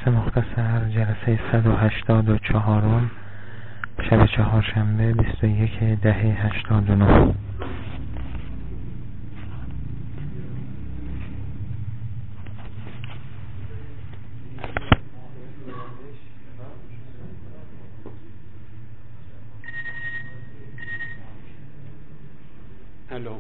درس مختصر جلسه 184 شب چهارشنبه 21/10/89. الو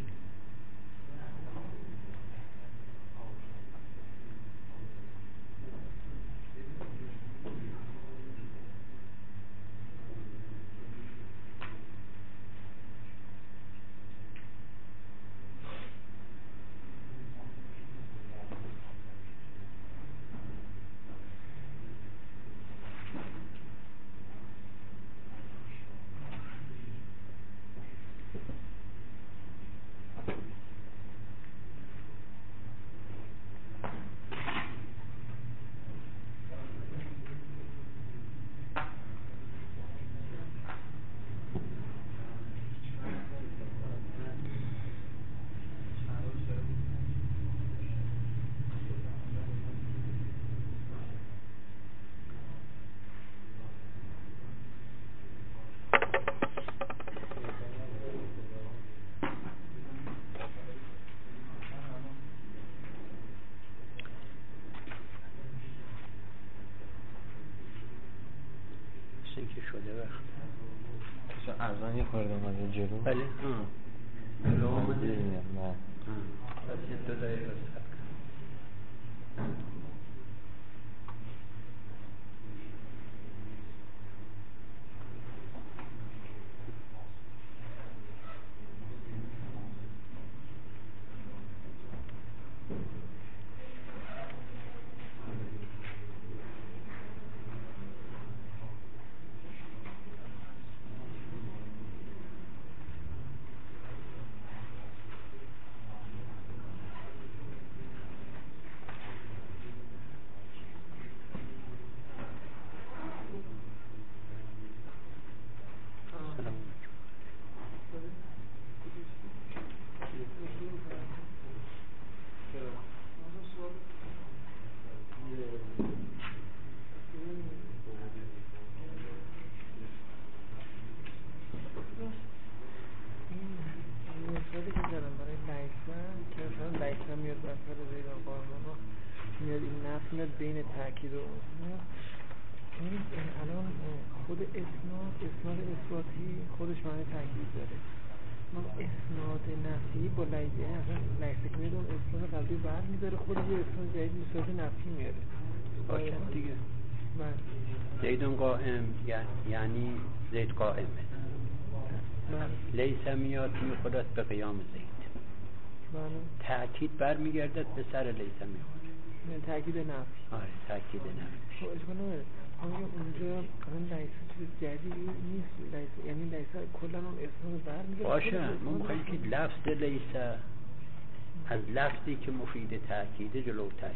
که شده وقت ارزان یه خورده اومده جلو. بله جلو اومده پس یه 2 دقیقه صبر کن. میاد بین تاکید و الان خود اسناد اثباتی خودش معنی تاکید داره. ما اسناد نفی با لیسه لیسه که میدون اسناد قبلی بر میداره، خود یه اسناد جدید به صورت نفی میاره. باشه دیگه. زیدون قائم یعنی زید قائمه. لیسه میاد میخورد به قیام زید. تاکید بر میگردد به سر لیسه میخورد. تاکید نفی. آره تاکید نفی. اشکال نداره. اونجا الان لیسه چیز جدیدی نیست. لیسه یعنی لیسه کلا اون اسناد برمیگرده. باشه ما میخوایم که لفظ لیسه از لفظی که مفید تاکید جلوتر.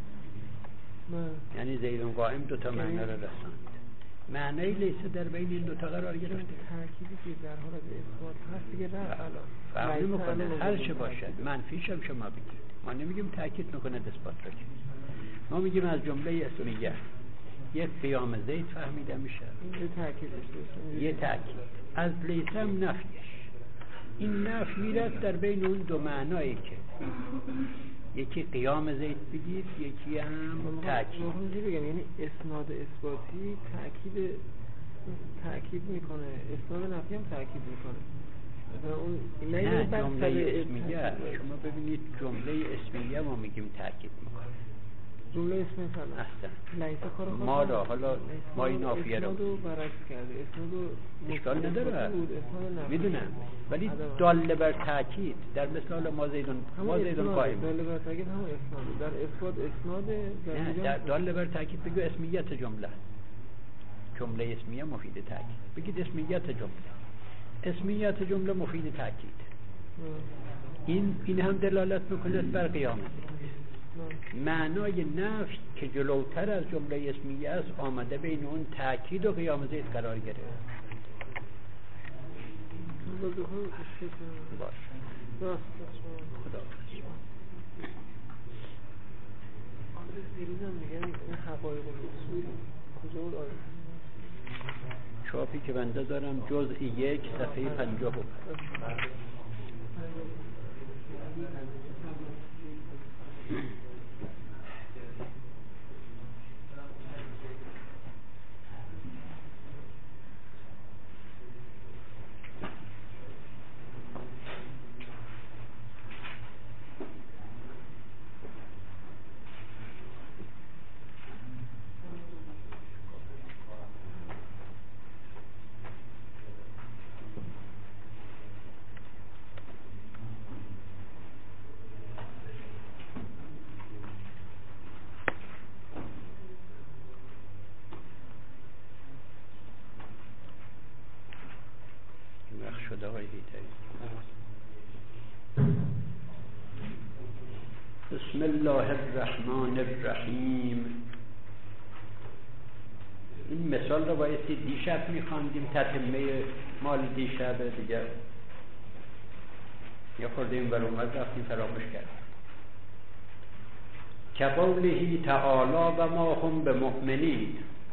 یعنی زیدون قائم 2 معنی رو رساند. معنی لیسه در بین این 2 قرار گرفته. تاکیدی که در حالت اثبات هست دیگه فرق نمیکنه هر چه باشد. منفیش هم شما بگید. ما نمیگیم تاکید میکنه اثبات رو. ما میگیم از جمله اسمیه یک قیام زید فهمیده میشه. یه تاکید از لیسه هم نفیش. این نفی میرد در بین اون 2 معنایی که یکی قیام زید بگید یکی هم تاکید. یعنی اسناد اثباتی تاکید میکنه، اسناد نفی هم تاکید میکنه. نه جمله اسمیه شما ببینید جمله اسمیه ما میگیم تاکید میکنه. جمله اسمیه اصلا ما را حالا ما این نافیه رو برعکس کرده. اشکال نداره میدونم، ولی داله بر تاکید در مثال ما زیدون قائم. داله بر تاکید هم اسناد در اثبات اسناد. نه در داله بر تاکید بگو اسمیت جمله اسمیه مفید تاکید. بگید اسمیت جمله مفید تاکید. این هم دلالت میکنه بر قیام زید. معنای نفی که جلوتر از جمله اسمیه است آمده بین اون تاکید و قیام زید قرار گرفت. باشه خدا دیروزم میگم این حقایق کافی که بنده دارم جزء 1 صفحه 55. بسم الله الرحمن الرحیم. این مثال رو بایستی دیشب میخواندیم، تتمه مال دیشب دیگر یا خورده این برونت رفتیم فراموش کردیم. کقوله تعالی و ما هم بمؤمنین،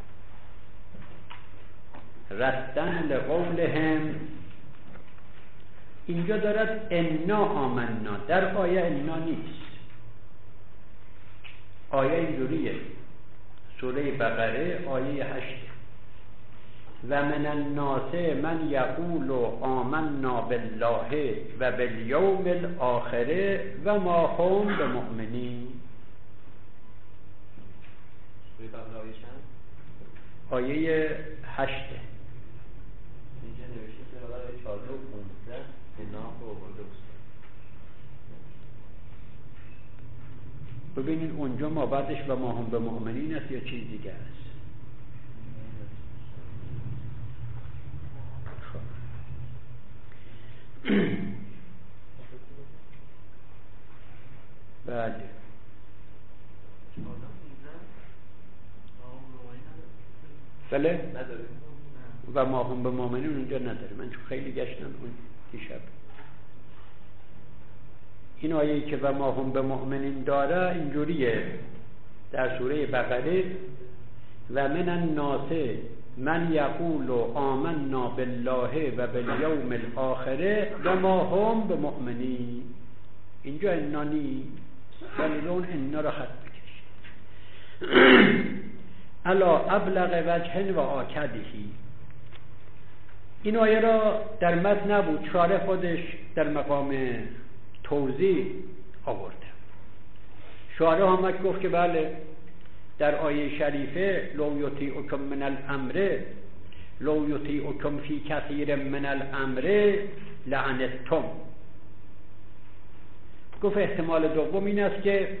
رستن لقولهم. اینجا دارد انا آمنا، در آیه انا نیست. آیه اینجوریه، سوره بقره آیه 8: و من الناس من یقول آمنا بالله و بالیوم الاخر و ما هم بمؤمنین. آیه 8. اینجا نوشته که آیه 14 و 15 انا رو آورده است. ببینید اونجا ما بعدش و ما هم به مؤمنین است یا چیز دیگه است. بله بله و ما هم به مؤمنین اونجا نداره. من چون خیلی گشتم اون دیشب. این آیه‌ای که و ما هم به مؤمنین داره اینجوریه در سوره بقره: و من الناس من یقول آمنا بالله و بالیوم الاخر و ما هم به مؤمنین. اینجا انا نیست، ولی اون انا را خط بکش. الا ابلغ وجه و آکدهی. این آیه را در متن نبود، شارح خودش در مقام توضیح آورده. شارح آمد گفت که بله در آیه شریفه لو یطیعکم من الامر لو یطیعکم فی کثیر من الامر لعنتم. گفت احتمال دوم این است که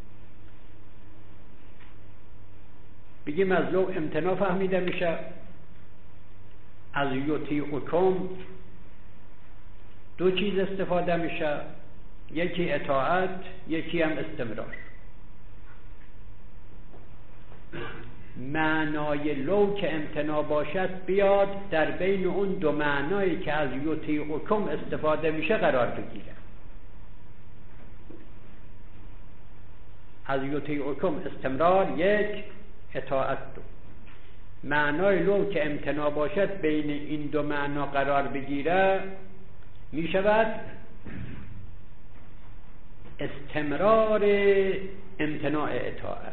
بگیم از لو امتناع فهمیده میشه، از یطیعکم دو چیز استفاده میشه، یکی اطاعت، یکی هم استمرار. معنای لو که امتناع باشد بیاد در بین اون دو معنایی که از یطیعکم استفاده میشه قرار بگیره. از یطیعکم استمرار یک، اطاعت دو. معنای لو که امتناع باشد بین این دو معنا قرار بگیره می شود استمرار امتناع اطاعت،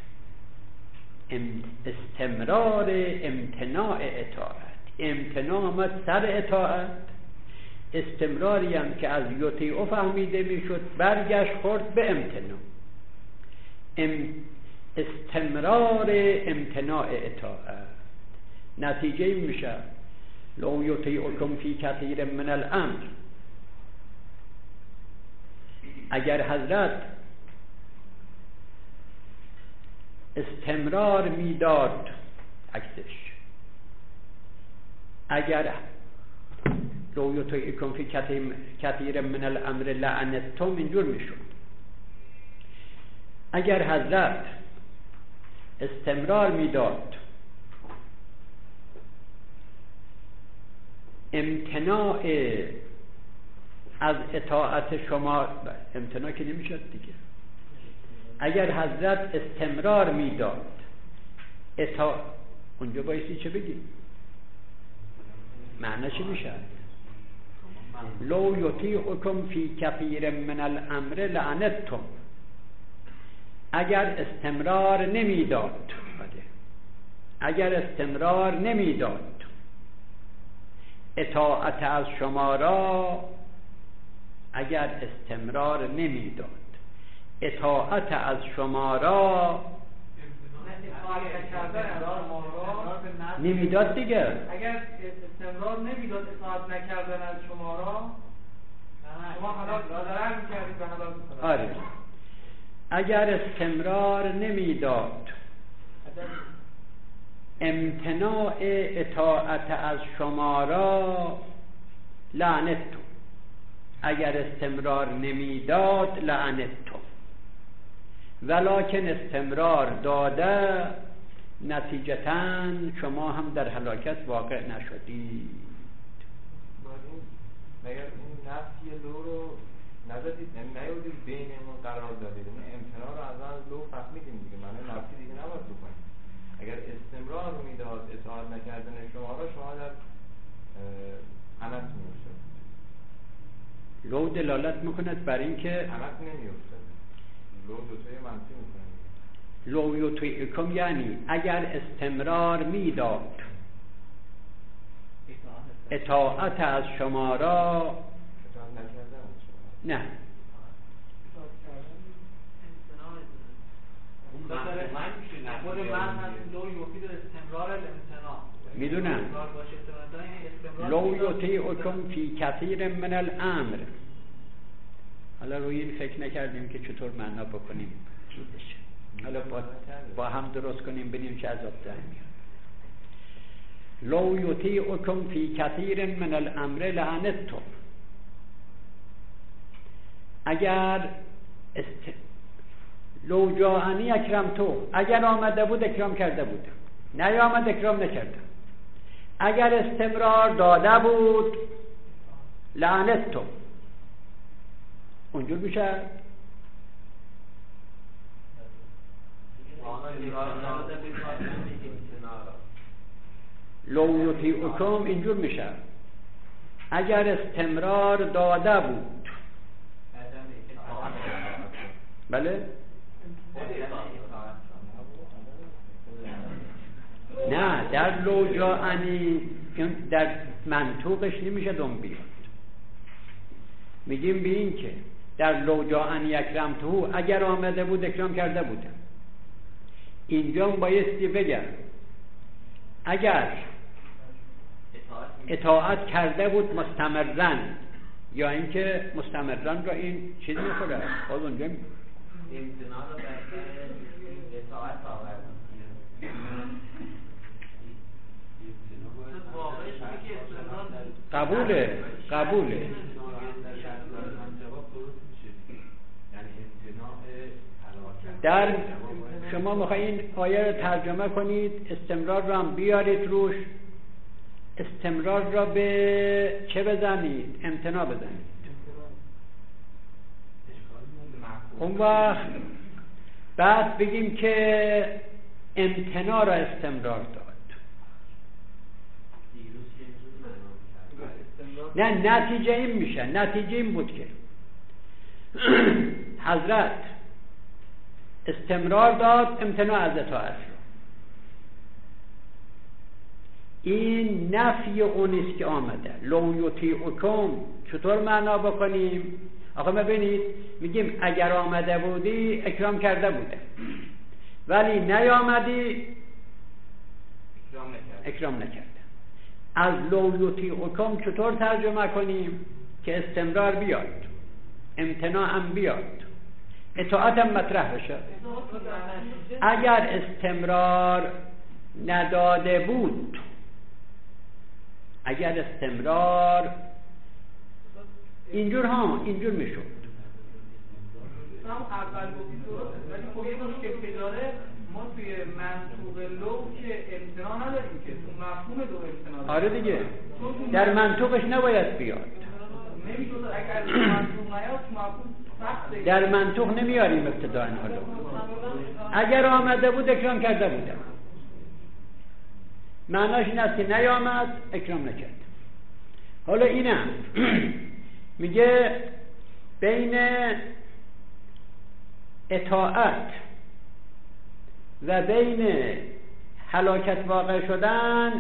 استمرار امتناع اطاعت. امتناع آمد سر اطاعت، استمراری هم که از یطیع فهمیده می شد برگشت خورد به امتناع. استمرار امتناع اطاعت نتیجه این میشه لو یطیعکم فی کثیر من الامر. اگر حضرت استمرار میداد عکسش، اگر لو یطیعکم فی کثیر من الامر لعنتم اینجور میشد. اگر حضرت استمرار میداد امتناع از اطاعت شما، امتناع که نمیشد دیگه. اگر حضرت استمرار میداد اونجا بایستی چه بگیم؟ معنی چی میشه؟ لو یطیعکم فی کثیر من الامر لعنتم. اگر استمرار نمیداد، اگر استمرار نمیداد اطاعت از شما را، اگر استمرار نمیداد اطاعت از شما را، نمیداد دیگه، اگر استمرار نمیداد اطاعت نکردن از شما را، شما حلال ضرر میکردید و حلال میکنید. آره، اگر استمرار نمیداد امتناع اطاعت از شما را لعنتم. اگر استمرار نمیداد لعنتم، ولکن استمرار داده نتیجتاً شما هم در هلاکت واقع نشدید. مگر این نفی لو رو ندادید، نیودید بینمون قرار دادید، اون امتناع رو از لو فهمیدیم دیگه، معنی نفی دیگه نباید بکنید. اگر استمرار میداد اطاعت نکردن شما را، شما در عنت می‌افتاد. لو دلالت میکند بر این که عنت نمی‌افتاد، لو دوتای منفی میکنه. لو یطیعکم یعنی اگر استمرار میداد اطاعت از شما را، اطاعت نکردن از شما، نه خود من هست لو یفید استمرار الامتناع. میدونم. لو یطیعکم فی کثیر من الامر. حالا روی این فکر نکردیم که چطور معنا بکنیم چیزش. حالا با هم درست کنیم ببینیم چه عذاب در میاد. لو یطیعکم فی کثیر من الامر لعنتم. اگر لو جاءنی اکرمتو، اگر آمده بود اکرام کرده بود، نیامد اکرام نکرده. اگر استمرار داده بود لعنتم، اونجور میشه. لو یطیعکم اینجور میشه اگر استمرار داده بود. بله؟ نه، در لو جاءنی در منطوقش نمیشه دوم بیاد. میگیم به این که در لو جاءنی اکرمتو، اگر آمده بود اکرام کرده بودم. اینجا بایستی بگم اگر اطاعت کرده بود مستمرن، یا اینکه مستمرن را این چیز میخوره باز اونجا امتناع رو در اطاعت آورد. قبوله. در شما میخواین آیه رو ترجمه کنید، استمرار رو هم بیارید روش. استمرار را به چه بزنید؟ امتناع بزنید. اون وقت بعد بگیم که امتناع را استمرار داد. نه، نتیجه این میشه. نتیجه این بود که حضرت استمرار داد امتناع از اطاعت رو. این نفی اونیست که آمده. لو یطیعکم چطور معنا بکنیم؟ آخه ببینید میگیم اگر آمده بودی اکرام کرده بوده، ولی نیامدی اکرام نکرده. از لو یطیعکم چطور ترجمه کنیم که استمرار بیاد، امتناع هم بیاد، اطاعت هم مطرح بشه. اگر استمرار نداده بود، اگر استمرار اینجور میشد. هم اول گفتید درست، ولی خب یه مشکل که داره، ما توی منطوق لو که امتناع نداریم که تو مفهوم لو امتناع داریم. آره دیگه، در منطوقش نباید بیاد. نمیشود اگر منطوق نیاد تو مفهوم سخته. در منطوق نمیاریم ابتداء حالا. اگر آمده بود اکرام کرده بودم، معناش این است که نیامد اکرام نکرد. حالا اینم میگه بین اطاعت و بین هلاکت واقع شدن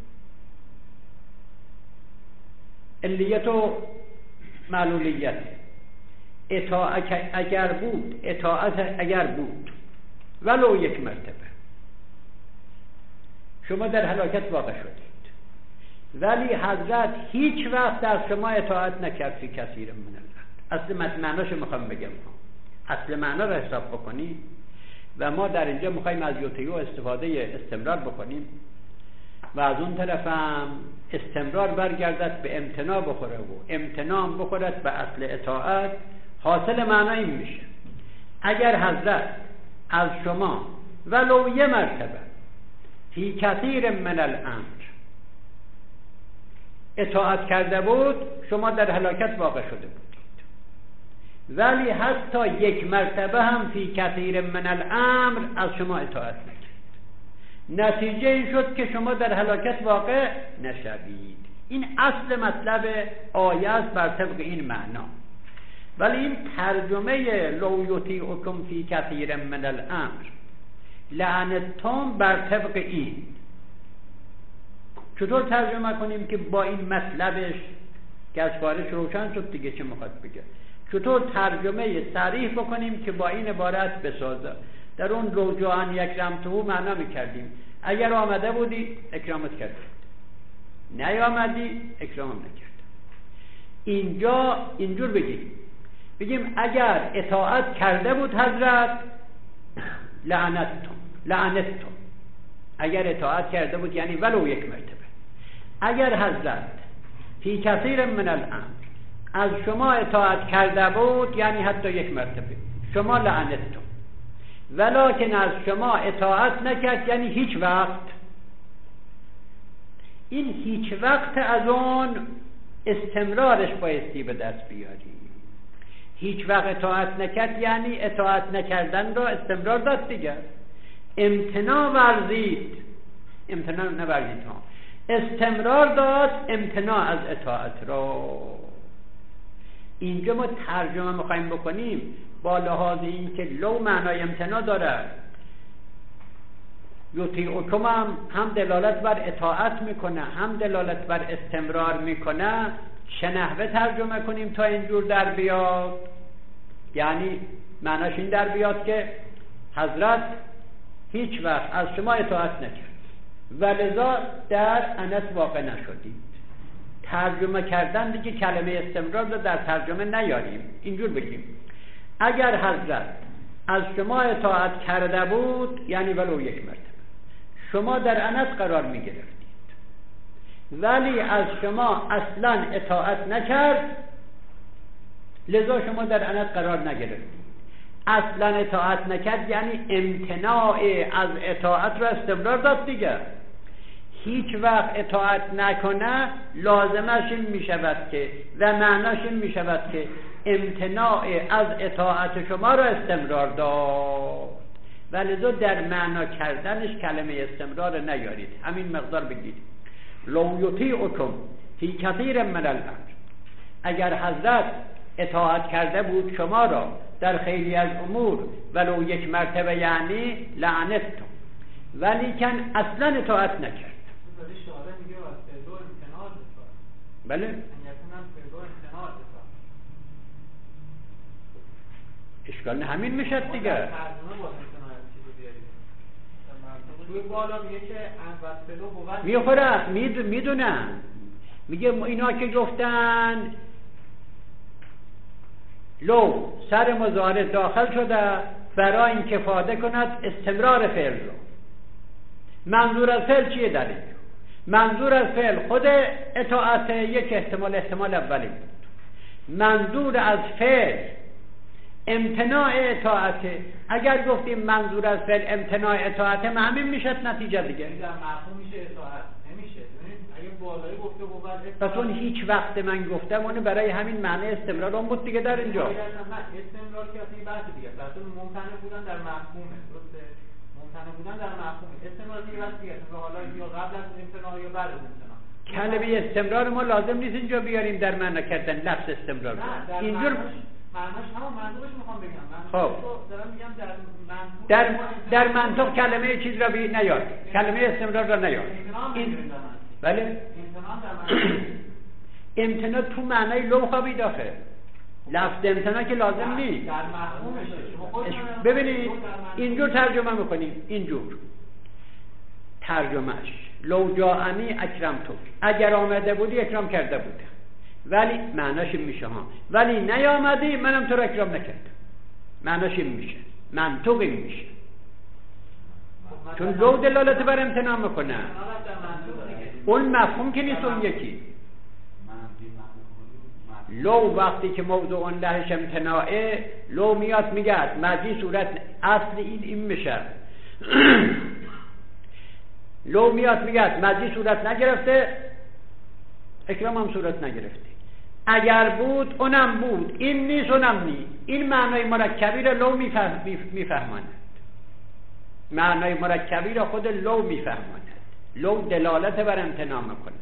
علیت و معلولیت. اطاعت اگر بود ولو یک مرتبه شما در هلاکت واقع شدید، ولی حضرت هیچ وقت از شما اطاعت نکرد فی کثیر من الارض. اصل معناشو میخوام بگم، اصل معنا رو حساب بکنی و ما در اینجا میخوایم از یوتیو استفاده استمرار بکنیم و از اون طرف هم استمرار برگردد به امتناع بخوره و امتناع بخورد به اصل اطاعت. حاصل معنا این میشه اگر حضرت از شما ولو یه مرتبه فی کثیر من الامر اطاعت کرده بود، شما در هلاکت واقع شده بودید، ولی حتی یک مرتبه هم فی کثیر من الامر از شما اطاعت نکرد، نتیجه این شد که شما در هلاکت واقع نشوید. این اصل مطلب آیه است بر طبق این معنا. ولی این ترجمه لو یطیعکم فی کثیر من الامر لعنتم بر طبق این چطور ترجمه کنیم که با این مطلبش که از فارش روشن شد دیگه چه میخواد بگه؟ چطور ترجمه صریح بکنیم که با این عبارت بسازه؟ در اون لو جاءن یکرمته معنا میکردیم اگر آمده بودی اکرامت کردی، نیامدی اکرام نکرد. اینجا اینجور بگیم اگر اطاعت کرده بود حضرت لعنتتم، اگر اطاعت کرده بود یعنی ولو یک مرتبه، اگر حضرت فی کثیر من الامر از شما اطاعت کرده بود یعنی حتی یک مرتبه، شما لعنتتم، ولکن از شما اطاعت نکرد یعنی هیچ وقت. این هیچ وقت از اون استمرارش بایستی به دست بیاری. هیچ وقت اطاعت نکرد یعنی اطاعت نکردن را استمرار داد دیگر. امتناع ورزید، امتناع نورزید ها، استمرار داد امتناع از اطاعت را. اینجا ما ترجمه میخوایم بکنیم با لحاظ این که لو معنای امتناع داره، یطیعکم هم دلالت بر اطاعت میکنه هم دلالت بر استمرار میکنه. چه نحوه ترجمه کنیم تا اینجور در بیاد؟ یعنی معناش این در بیاد که حضرت هیچ وقت از شما اطاعت نکرد و لذا در انس واقع نشدید. ترجمه کردن دیگه کلمه استمرار رو در ترجمه نیاریم. اینجور بگیم اگر حضرت از شما اطاعت کرده بود یعنی ولو یک مرتبه شما در انس قرار می گرفتید، ولی از شما اصلا اطاعت نکرد لذا شما در انس قرار نگرفتید. اصلا اطاعت نکرد یعنی امتناع از اطاعت را استمرار داد دیگه. هیچ وقت اطاعت نکنه لازمش این می شود که و معناش این می شود که امتناع از اطاعت شما را استمرار داد، ولذا در معنا کردنش کلمه استمرار نیارید، همین مقدار بگید لو یطیعکم فی کثیر من الامر. اگر حضرت اطاعت کرده بود شما را در خیلی از امور ولو یک مرتبه یعنی لعنتتم، ولیکن اصلا اطاعت نکرد. بله اشکال همین میشد دیگه. میخوره میدونم، میگه اینا که گفتن لو سر مضارع داخل شده برای این که افاده کند استمرار فعل رو. منظور از فعل چیه در اینجا؟ منظور از فعل خود اطاعت یک احتمال اولی بود. منظور از فعل امتناع اطاعت. اگر گفتیم منظور از فعل امتناع اطاعت همین میشد نتیجه دیگه. در مفهوم میشه اطاعت نمیشه. اگه بالایی گفته بود پس اون هیچ وقت من گفتم اون برای همین معنی استمرار اون بود دیگه در اینجا. استمرار که اصلا بحث دیگه. پس اون ممتنع بودن در مفهومه. درسته؟ ممتنع بودن در مفهومه. استمرار دیگه بحث دیگه. حالا یا قبل از امتناع یا بعد از امتناع. کلمه استمرار ما لازم نیست اینجا بیاریم در معنا کردن لفظ استمرار. اینجور معناش همون منطقش میخوام بگم. خب دارم میگم در منطق کلمه چیز را نیار، کلمه استمرار را نیار. بله امتنا تو معنای لو خوابید آخه، لفظ امتنا که لازم نیست. در مفهومشه. ببینید اینجور ترجمه میکنیم، اینجور ترجمهش لو جاءنی اکرمتک، اگر آمده بودی اکرام کرده بودم، ولی معناش این میشه ها، ولی نیامدی منم تو را اکرام نکردم. معناش این میشه، منطق این میشه، چون لو دلالت بر امتناع میکنه. اون مفهوم که نیست اون یکی. لو وقتی که موضوع اون لهش امتناعه، لو میاد میگه مجی صورت اصل این میشه. لو میاد میگه مجی صورت نگرفته، اکرام هم صورت نگرفته. اگر بود اونم بود، این نیست اونم نیست. این معنای مرکبی را لو میفهماند. معنای مرکبی را خود لو میفهماند. لو دلالت بر امتناع میکنه.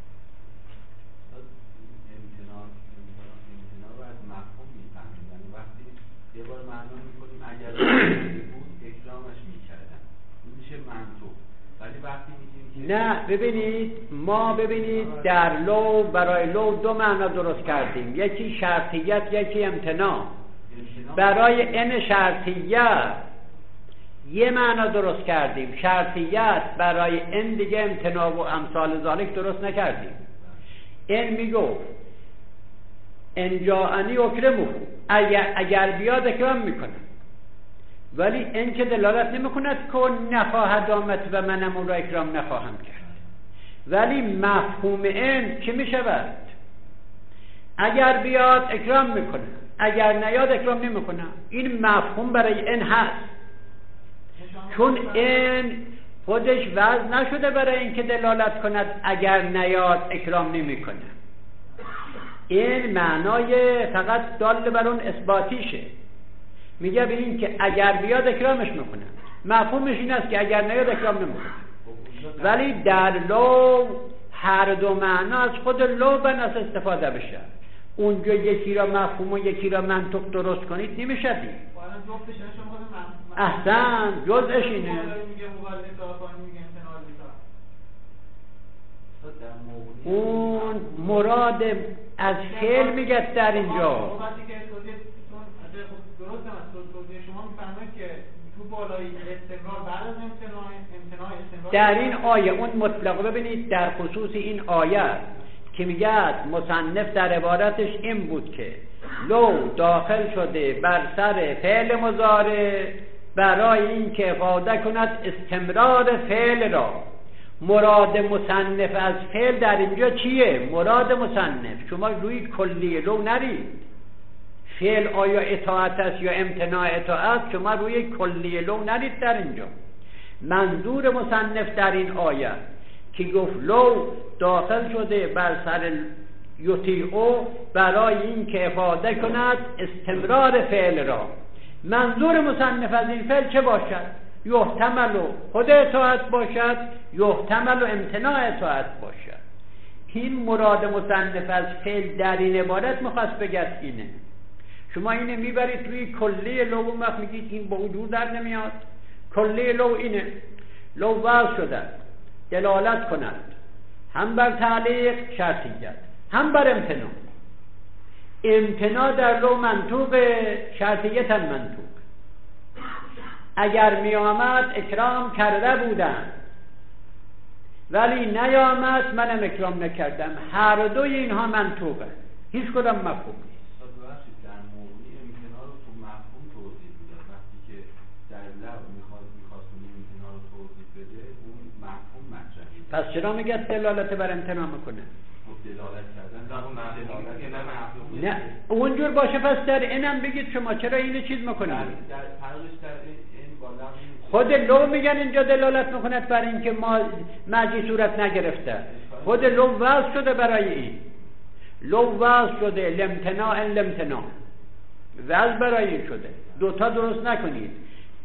یه بار معنا میکنیم اگر بود اکرامش میکردن، این میشه منطق. ولی وقتی میگیم که نه ببینید، ما ببینید در لو برای لو دو معنا درست کردیم، یکی شرطیت یکی امتناع. برای ان شرطیت یه معنا درست کردیم، شرطیت برای ان دیگه امتناع و امثال ذالک درست نکردیم. این میگفت ان جاءنی اکرمه، اگر بیاد اکرام میکنه، ولی این که دلالت نمیکند که نخواهد آمد و منم اون را اکرام نخواهم کرد. ولی مفهوم این چه میشود؟ اگر بیاد اکرام میکنه، اگر نیاد اکرام نمیکنه. این مفهوم برای این هست، چون این خودش وضع نشده برای این که دلالت کند اگر نیاد اکرام نمیکنه. این معنای فقط دال بر اون اثباتیشه. میگه به این که اگر بیاد اکرامش میکنه، مفهومش این است که اگر نیاد اکرام نمیکنه. ولی در لو هر دو معنا از خود لو بناس استفاده بشه. اونجا یکی را مفهوم و یکی را منطق درست کنید نمیشه دید. احسن جزءش اینه. اون مراد از فعل میگه در اینجا. در این آیه اون مطلق ببینید، در خصوص این آیه که میگه مصنف در عبارتش این بود که لو داخل شده بر سر فعل مضارع برای این که افاده کند استمرار فعل را. مراد مصنف از فعل در اینجا چیه؟ مراد مصنف، شما روی کلی لو نرید. فعل آیا اطاعت است یا امتناع اطاعت، شما روی کلی لو نرید در اینجا. منظور مصنف در این آیه که گفت لو داخل شده بر سر یطیعو برای این که افاده کند استمرار فعل را. منظور مصنف از این فعل چه باشد؟ یحتمل خود اطاعت باشد، یحتمل امتناع اطاعت باشد. این مراد مصنف از فعل در این عبارت مخواست بگه اینه. شما اینه میبرید روی کلی لو و وقت میگید این با وجود در نمیاد. کلی لو اینه، لو وضع شده دلالت کند هم بر تعلیق شرطیت هم بر امتناع. امتناع در لو منطوق، شرطیت هم منطوق. اگر می آمد اکرام کرده بودم، ولی نیامد منم اکرام نکردم. هر دوی اینها منطوقه، هیچ کدام مفهوم نیست. در موضوع امتناع رو تو مفهوم توضیح میده. وقتی که در لفظ میخواست اون امتناع رو توضیح بده، اون مفهوم مطرحه. پس چرا میگه دلالت بر امتناع میکنه؟ دلالت کردن نه اونجور باشه. پس در اینم بگید شما چرا اینو چیز میکنید؟ در فرقش در این بالا خود لو میگن اینجا دلالت میکند بر اینکه ما مجی صورت نگرفته. خود لو وضع شده برای این. لو وضع شده لمتناع وضع برای این شده. دوتا درست نکنید.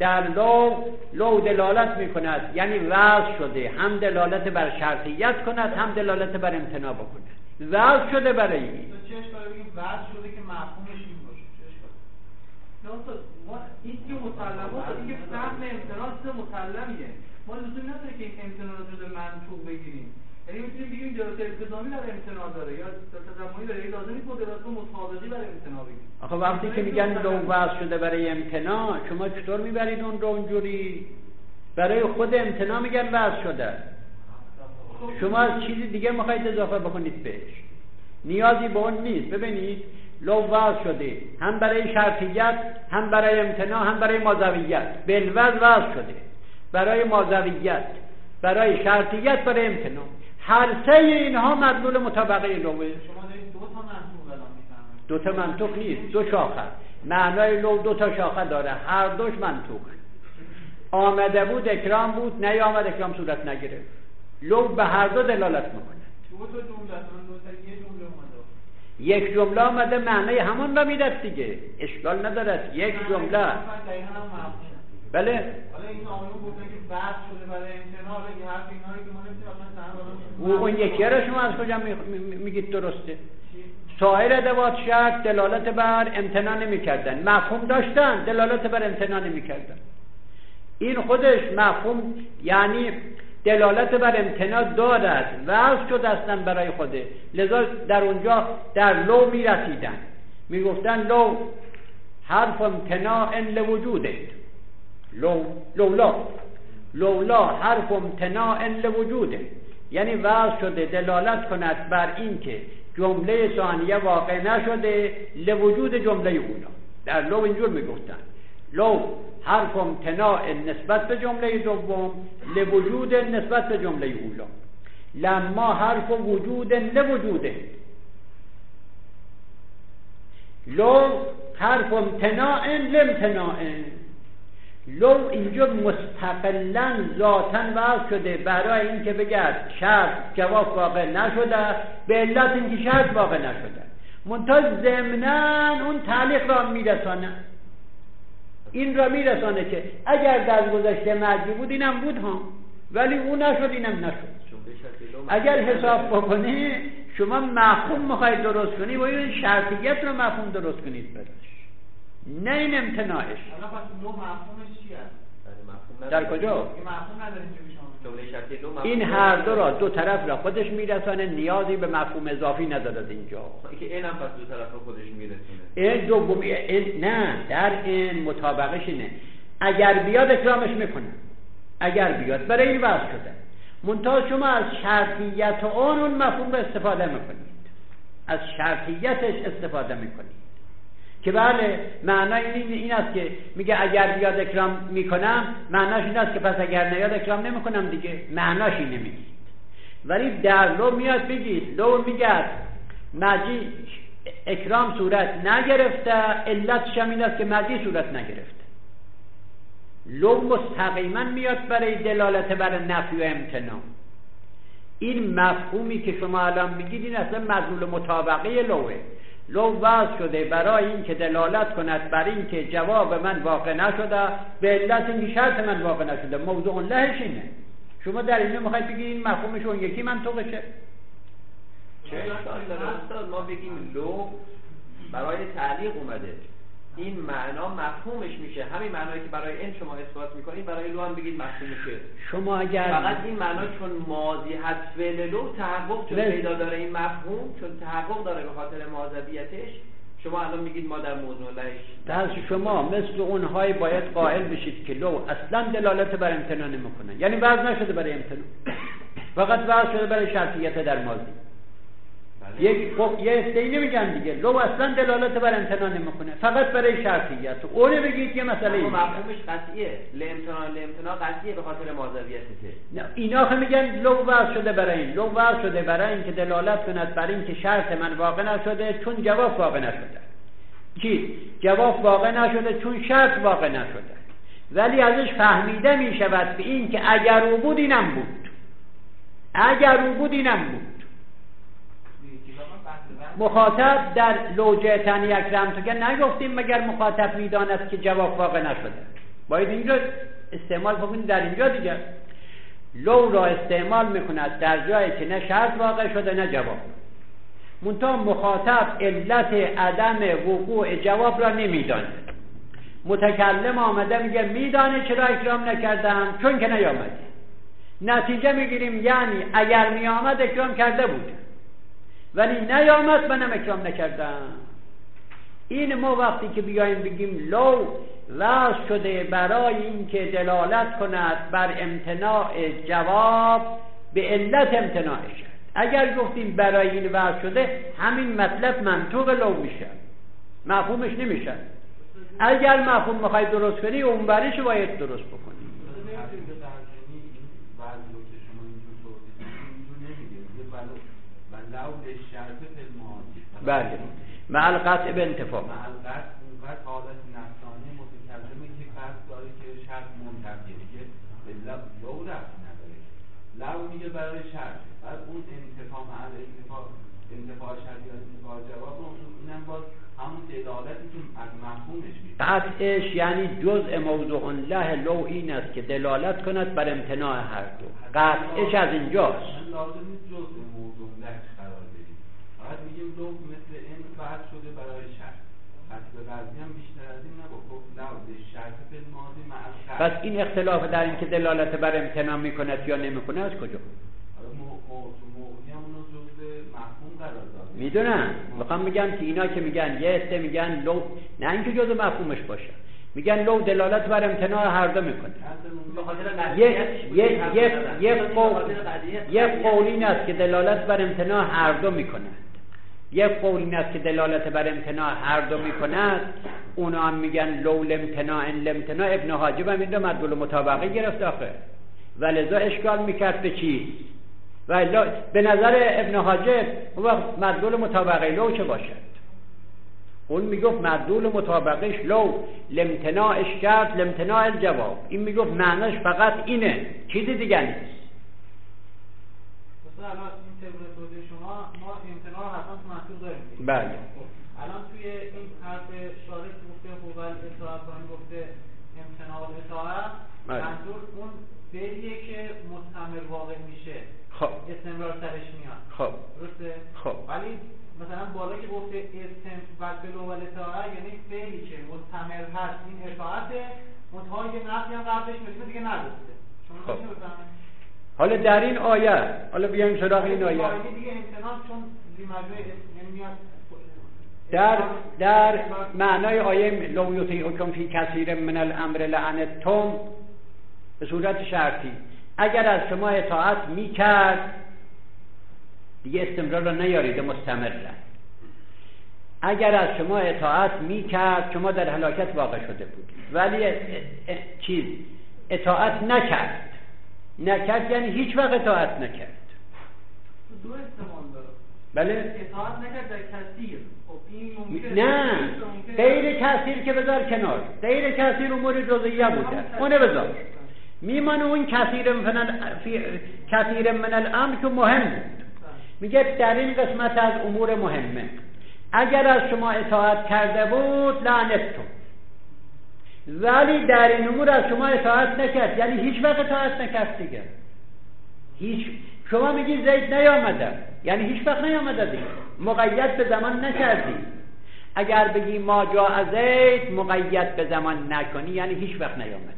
در لو دلالت میکند، یعنی وضع شده، هم دلالت بر شرطیت کند هم دلالت بر امتناع بکند. وضع شده برای این. چه اشکالی بگیم وضع شده که مفهومش این باشه؟ چه اشکالی؟ نه ما این که مسلمات، این که فهم امتناع مسلمیه، ما لزومی نداره که این امتناع رو جدا منطوق بگیریم. یعنی میتونیم بگیم دلالت التزامی در امتناع داره یا تضمنی داره، لازم نیست دلالت متعاقدی برای امتناع بگیریم. آخه وقتی که میگن لو وضع شده برای امتناع، شما چطور میبرید اون رو اونجوری؟ برای خود امتناع میگن وضع شده. شما از چیزی دیگه میخواید اضافه بکنید بهش، نیازی به اون نیست. ببینید لو وضع شده هم برای شرطیت، هم برای امتناع، هم برای ماضویت. بالوضع وضع شده برای ماضویت، برای شرطیت، برای امتناع. هر سه اینها مدلول مطابقه لوه. شما دارید دو تا منطوق الان میفهمید. دو تا منطوق نیست، دو شاخه. معنای لو دو تا شاخه داره، هر دوش منطوق. آمده بود اکرام بود، نیامد اکرام صورت نگرفت. لو به هر دو دلالت میکنه. دو تا جمله اصلا دو تا یه جمله اومده. یک جمله آمده معنای همون را میداد دیگه، اشکال ندارد. یک جمله بله. حالا این آقایون گفتن که وضع شده برای امتناع، این حرف اینا رو که ما نمی‌تونیم اصلا اون یکی را شما از کجا میگید درسته؟ سایر ادوات شرط دلالت بر امتناع نمی‌کردن، مفهوم داشتن دلالت بر امتناع نمی‌کردن. این خودش مفهوم یعنی دلالت بر امتناع دارد، وضع شده اصلا برای خوده. لذا در اونجا در لو میرسیدن، میگفتن لو حرف امتناع لوجوده، لولا حرف امتناع لوجوده، یعنی وضع شده دلالت کند بر این که جمله ثانیه واقع نشده لوجود جمله اولا. در لو اینجور میگفتن لو حرف امتناع نسبت به جمله دوم، لوجود نسبت به جمله اولا. لما حرف وجود لوجوده، لو حرف امتناع لامتناع. لو اینجا مستقلاً ذاتاً وضع شده برای اینکه بگرد شرط جواب واقع نشده، به علت اینکه شرط واقع نشده. منتها ضمناً اون تعلیق را میرسانه، این را میرسانه که اگر در گذشته مرجی بود اینم بود ها، ولی اون نشد اینم نشد. اگر حساب بکنی شما مفهوم میخواید درست کنی و این شرطیت رو مفهوم درست کنید براش، نه این امتناعش. حالا پس لو مفهومش چی است؟ در کجا؟ این مفهوم نداره این هر دو را دو طرف را خودش میرسانه، نیازی به مفهوم اضافی ندارد اینجا. که این هم پس دو طرف را خودش میرسونه. این دومی نه، در این مطابقش اینه اگر بیاد اکرامش میکنه، اگر بیاد برای این وضع شده. منتها شما از شرطیت اون مفهوم را استفاده میکنید، از شرطیتش استفاده میکنید که بله معنای این است که میگه اگر بیاد اکرام میکنم، معناش این است که پس اگر نیاد اکرام نمیکنم دیگه، معناش اینه میگید. ولی در لو میاد بگید، لو میگه مجی اکرام صورت نگرفته، علتش هم این است که مجی صورت نگرفته. لو مستقیما میاد برای دلالت بر نفی و امتناع. این مفهومی که شما الان میگید این اصلا مدلول مطابقه لوه. لو وضع شده برای این که دلالت کند بر این که جواب من واقع نشده، به علت اینکه شرط من واقع نشده. موضوع لهش اینه. شما در اینجا میخواید بگید این مفهومش اون یکی منطقشه؟ چه استاد ما بگیم لو برای تعلیق اومده، این معنا مفهومش میشه همین معنایی که برای این شما اثبات میکنید، برای لو هم بگید مفهوم میشه. شما اگر فقط این معنا چون ماضی هست فعل لو تحقق چون پیدا داره این مفهوم، چون تحقق داره به خاطر ماضویتش، شما الان میگید ما در موضوع لهش شما مثل اونهای باید قائل بشید که لو اصلا دلالت بر امتناع نمیکنه، یعنی وضع نشده برای امتناع، فقط وضع شده برای شرطیت در ماضی. یه استینی میگن دیگه لو اصلا دلالت بر امتناع نمیکنه، فقط برای شرطیت. اونه بگید که مسئله این مفهومش قطعیه، لامتناع قطعیه به خاطر ماضویتشه. نه اینا که میگن لو وضع شده برای این، لو وضع شده برای این که دلالت کند بر این که شرط من واقع نشده چون جواب واقع نشده. چی؟ جواب واقع نشده چون شرط واقع نشده، ولی ازش فهمیده میشود به این که اگر او بود اینم بود، اگر او بود اینم بود. مخاطب در لوجهتن اکرم تو که نگفتیم مگر مخاطب میداند که جواب واقع نشده. باید اینجا استعمال بکنید در اینجا دیگه. لو را استعمال میکند در جایی که نه شرط واقع شده نه جواب. منتها مخاطب علت عدم وقوع جواب را نمیداند. متکلم آمده میگه میدانه چرا اکرام نکردم؟ چون که نیامد. نتیجه میگیریم یعنی اگر میامد اکرام کرده بود، ولی نیامد منم اکرام نکردم. این ما وقتی که بیایم بگیم لو وضع شده برای اینکه دلالت کند بر امتناع جواب به علت امتناع شد. اگر گفتیم برای این وضع شده، همین مطلب منطوق لو میشه، مفهومش نمیشه. اگر مفهوم میخوای درست کنی اون برش باید درست بکنی. بله مع القطع به انتفاع. مع القطع اونقدر حالت نفسانی متکلمه که قصد داره که شرط منتفیه دیگه، به لو رفت نداره. لو میگه برای شرط، بعد اون انتفاع مع انتفاع شرط یا انتفاع جواب اینم باز همون دلالتی که از مفهومش میشه. قطعش یعنی جزء موضوع له لو این است که دلالت کند بر امتناع هر دو. قطعش از اینجاست. لازم نیست جزء موضوع له قرار بدیم. فقط میگیم لو مثل این وضع شده برای شرط. پس به بعضی هم بیشتر از این نبا. خب لو شرط فی الماضی مع الشرط. پس این اختلاف در این که دلالت بر امتناع میکند یا نمیکنه از کجا؟ میدونم، میخوام میگم که اینا که میگن یه عده میگن لو، نه اینکه جزء مفهومش باشه، میگن لو دلالت بر امتناع هر دو میکنه. یک قول این است که دلالت بر امتناع هر دو میکند، یک قول این است که دلالت بر امتناع هر دو میکند. اونا هم میگن لو لامتناع لامتناع. ابن حاجب هم این رو مدلول مطابقه گرفت آخه، ولذا اشکال میکرد به چی؟ و به نظر ابن حاجب وقت مدلول مطابقه لو چه باشد؟ اون میگفت مدلول مطابقهش لو لامتناعش کرد لامتناع الجواب. این میگفت معناش فقط اینه، چیزی دیگه نیست. مثلا الان این طبق توضیح شما ما امتناع حتما تو منطق داریم. بله. الان توی این حرف شارح که گفته قوال اطاعت کنیم گفته امتناع اطاعت، منظور اون فعلیه که مستمر واقع میشه. خب استمرار سرش میاد. خب درسته؟ خب ولی مثلا بالا که گفته استمرار و اطاعت یعنی فعلی که مستمر هست، این اطاعته، منتها یه نفی هم قبلش مثل دیگه نداشته. شما چی بفهمید؟ حالا در این آیه، حالا بیایم سراغ این آیه. دیگه امتناع چون بی‌مجموعه یعنی میاد در معنای آیه لو یطیعکم فی کثیر من الامر لعنتم به صورت شرطی، اگر از شما اطاعت میکرد دیگه استمرار را نیارید مستمر. اگر از شما اطاعت میکرد شما در هلاکت واقع شده بود، ولی اطاعت نکرد یعنی هیچ وقت اطاعت نکرد. دو استعمال داره. بله؟ اطاعت نکرد در کثیر. نه غیر کثیر که بذار کنار، غیر کثیر امور جزئیه بوده، اونه بذار. میمانه اون کثیر من الامر که مهم بود. میگه در این قسمت از امور مهمه اگر از شما اطاعت کرده بود لعنتتم، ولی در این امور از شما اطاعت نکرد یعنی هیچ وقت اطاعت نکرد دیگه. هیچ شما میگی زید نیامده یعنی هیچ وقت نیامده دیگه، مقید به زمان نکردی. اگر بگی ما جاء زید مقید به زمان نکنی یعنی هیچ وقت نیامده،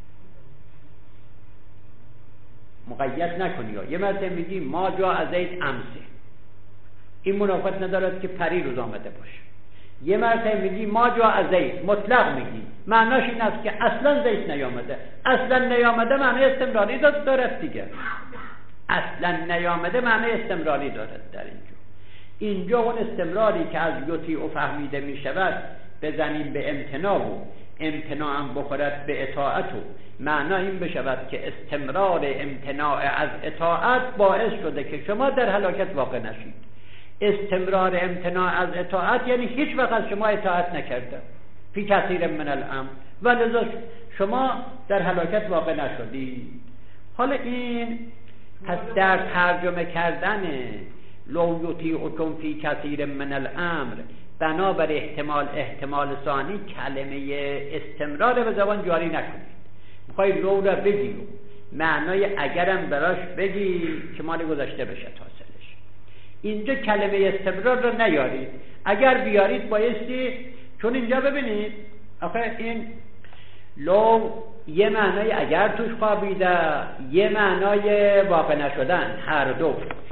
مقید نکنی. یه مرتبه میگی ما جاء زید امسه، این منافات ندارد که پری روز آمده باشه. یه مرتبه میگی ما جاء زید مطلق میگی، معناش این است که اصلا زید نیامده. اصلا نیامده معنی استمراری دارد دیگه، اصلا نیامده معنی استمراری دارد. در اینجا اون استمراری که از یطیع فهمیده میشود بزنیم به امتناع و امتناع هم بخورد به اطاعت و معنا این بشود که استمرار امتناع از اطاعت باعث شده که شما در هلاکت واقع نشید. استمرار امتناع از اطاعت یعنی هیچ وقت از شما اطاعت نکرده فی کثیر من الامر، ولذا شما در هلاکت واقع نشدید. حالا این پس در ترجمه کردن لو یطیعکم فی کثیر من الامر بنابر احتمال ثانی کلمه استمرار به زبان جاری نکنید. میخوای لو را بگی معنای اگرم براش بگی که مال گذاشته بشه حاصلش. اینجا کلمه استمرار را نیارید. اگر بیارید بایستی، چون اینجا ببینید آخه این لو یه معنای اگر توش خوابیده، یه معنای واقع نشدن، هر دو.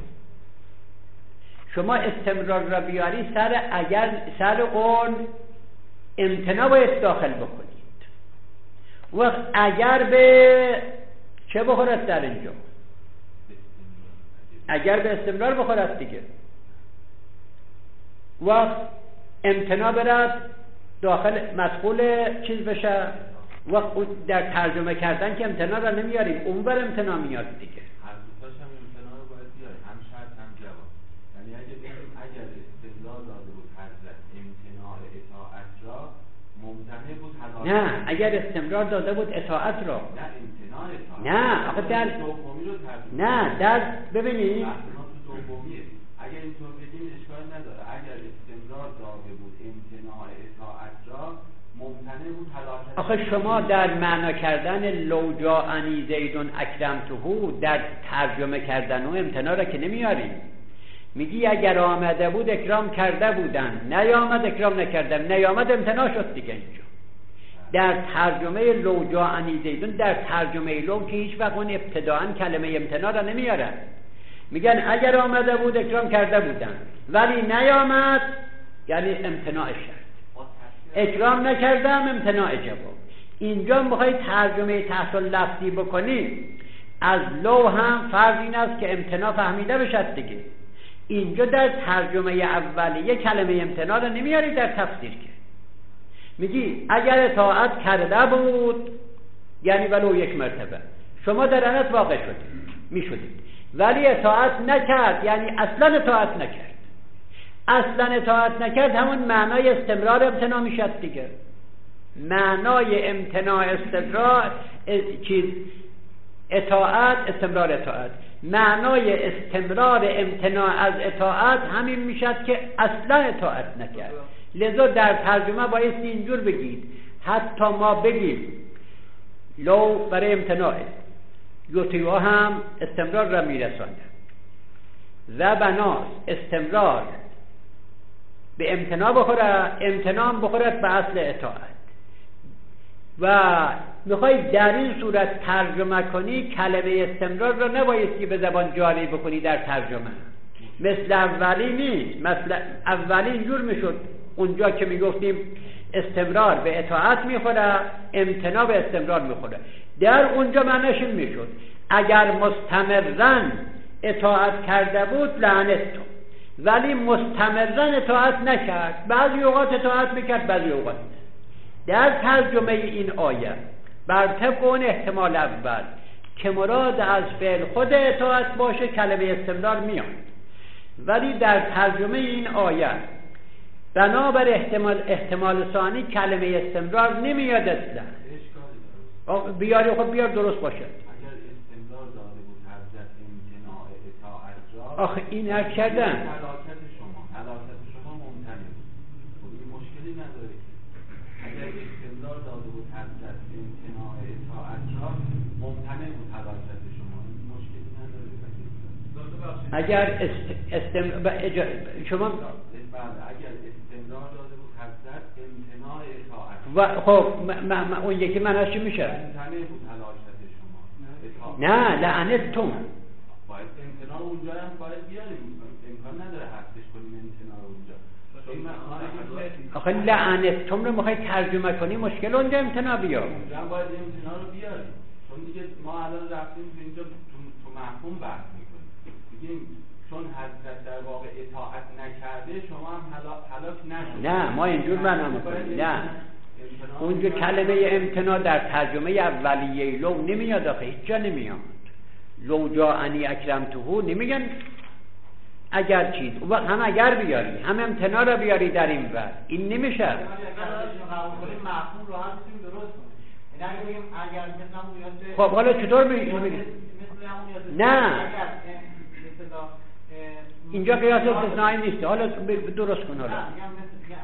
شما استمرار را بیاری سر اون امتناع باید داخل بکنید. وقت اگر به چه بخورد در اینجا؟ اگر به استمرار بخورد دیگه، وقت امتناع برد داخل مدخول چیز بشه. وقت در ترجمه کردن که امتناع را نمیاریم، اون بر امتناع میاد دیگه. هر دوتاش هم امتناع رو باید بیاریم، هم شرط هم جواب. یعنی اگر استمرار داده بود حضرت امتناع اطاعت را ممتنع بود حضرت. نه، اگر استمرار داده بود اطاعت را، نه امتناع اطاعت. نه آخه در دومی رو ترجمه. نه در ببینید تو دومیه. اگر اینطور بگیم اشکال نداره. اگر استمرار داده بود امتناع اطاعت را ممتنع بود حلاکت. آخه شما در معنا کردن لو جاءنی زیدون اکرمته در ترجمه کردن و امتناع را که نمیاریم. میگی اگر آمده بود اکرام کرده بودن، نیامد اکرام نکردم، نیامد امتناع شد دیگه. اینجا در ترجمه لو جاءنی زیدون، در ترجمه لو که هیچ وقت اون ابتداءً کلمه امتناع را نمیارن. میگن اگر آمده بود اکرام کرده بودن ولی نیامد، یعنی امتناع شد. اکرام نکردم امتناع جواب. اینجا میخوای ترجمه تحت لفظی بکنی، از لو هم فرض این است که امتناع فهمیده بشد دیگه. اینجا در ترجمه اولیه کلمه امتناع رو نمیاری در تفسیر که میگی اگر اطاعت کرده بود، یعنی ولو یک مرتبه، شما در انت واقع شدید میشدید، ولی اطاعت نکرد، یعنی اصلا اطاعت نکرد. اصلا اطاعت نکرد همون معنای استمرار امتناع میشد دیگه. معنای امتناع استمرار چیز اطاعت، استمرار اطاعت. معنای استمرار امتناع از اطاعت همین میشد که اصلا اطاعت نکرد. لذا در ترجمه بایستی اینجور بگید، حتی ما بگیم لو برای امتناع، یطیعه هم استمرار را میرسانده و بناس استمرار به امتناع بخوره، امتناع بخورد به اصل اطاعت. و میخوای در این صورت ترجمه کنی، کلمه استمرار را نبایستی به زبان جاری بکنی در ترجمه. مثل اولی نیست. مثل اولی اینجور میشد، اونجا که میگفتیم استمرار به اطاعت میخوره، امتناع به استمرار میخوره. در اونجا معنیش این میشد اگر مستمرن اطاعت کرده بود لعنت تو، ولی مستمرن اطاعت نکرد، بعضی اوقات اطاعت میکرد بعضی اوقات نه. در ترجمه این آیه بر طبق اون احتمال اول که مراد از فعل خود اطاعت باشه کلمه استمرار میاد، ولی در ترجمه این آیه بنابر احتمال ثانی کلمه استمرار نمیاد اصلا. بیاری خب بیار درست باشه. اگر استمرار داده بود حضرت امتناع اطاعت را، آخه این عرض کردن حلاکت شما ممتنع بود. خب این مشکلی نداره. اگر استمرار داده بود حضرت امتناع اطاعت را، ممتنع بود حلاکت شما، مشکلی نداره. اگر شما اگر استمرار داده بود حضرت امتناع اطاعت و خب اون یکی معنیش چی میشه؟ ممتنع بود حلاکت شما. نه لعنتتم. باید امتناع اونجا هم باید بیاریم، امکان نداره حذفش کنیم امتناع اونجا. آخه لعنتتم رو میخوای ترجمه کنی، مشکل اونجا امتناع بیار. اونجا هم باید امتناع رو بیاریم، چون دیگه ما الان رفتیم اینجا تو مفهوم بحث میکنیم، میگیم چون حضرت در واقع اطاعت نکرده شما هم هلاک نشد. نه ما اینجور معنا میکنیم. نه اونجا کلمه امتناع در ترجمه اولیه لو نمیاد، آخه هیچ جا نمیاد. لو جاءنی اکرمته نمیگن اگر چیز، و هم اگر بیاری هم امتناع را بیاری در این وقت، این نمیشه. مفهوم راحت میتونیم درست کنیم. یعنی اگه بگیم اگر مثلا اون خب حالا چطور میگیم؟ نه اینجا قیاس استثنایی نیست. حالا درست کن. حالا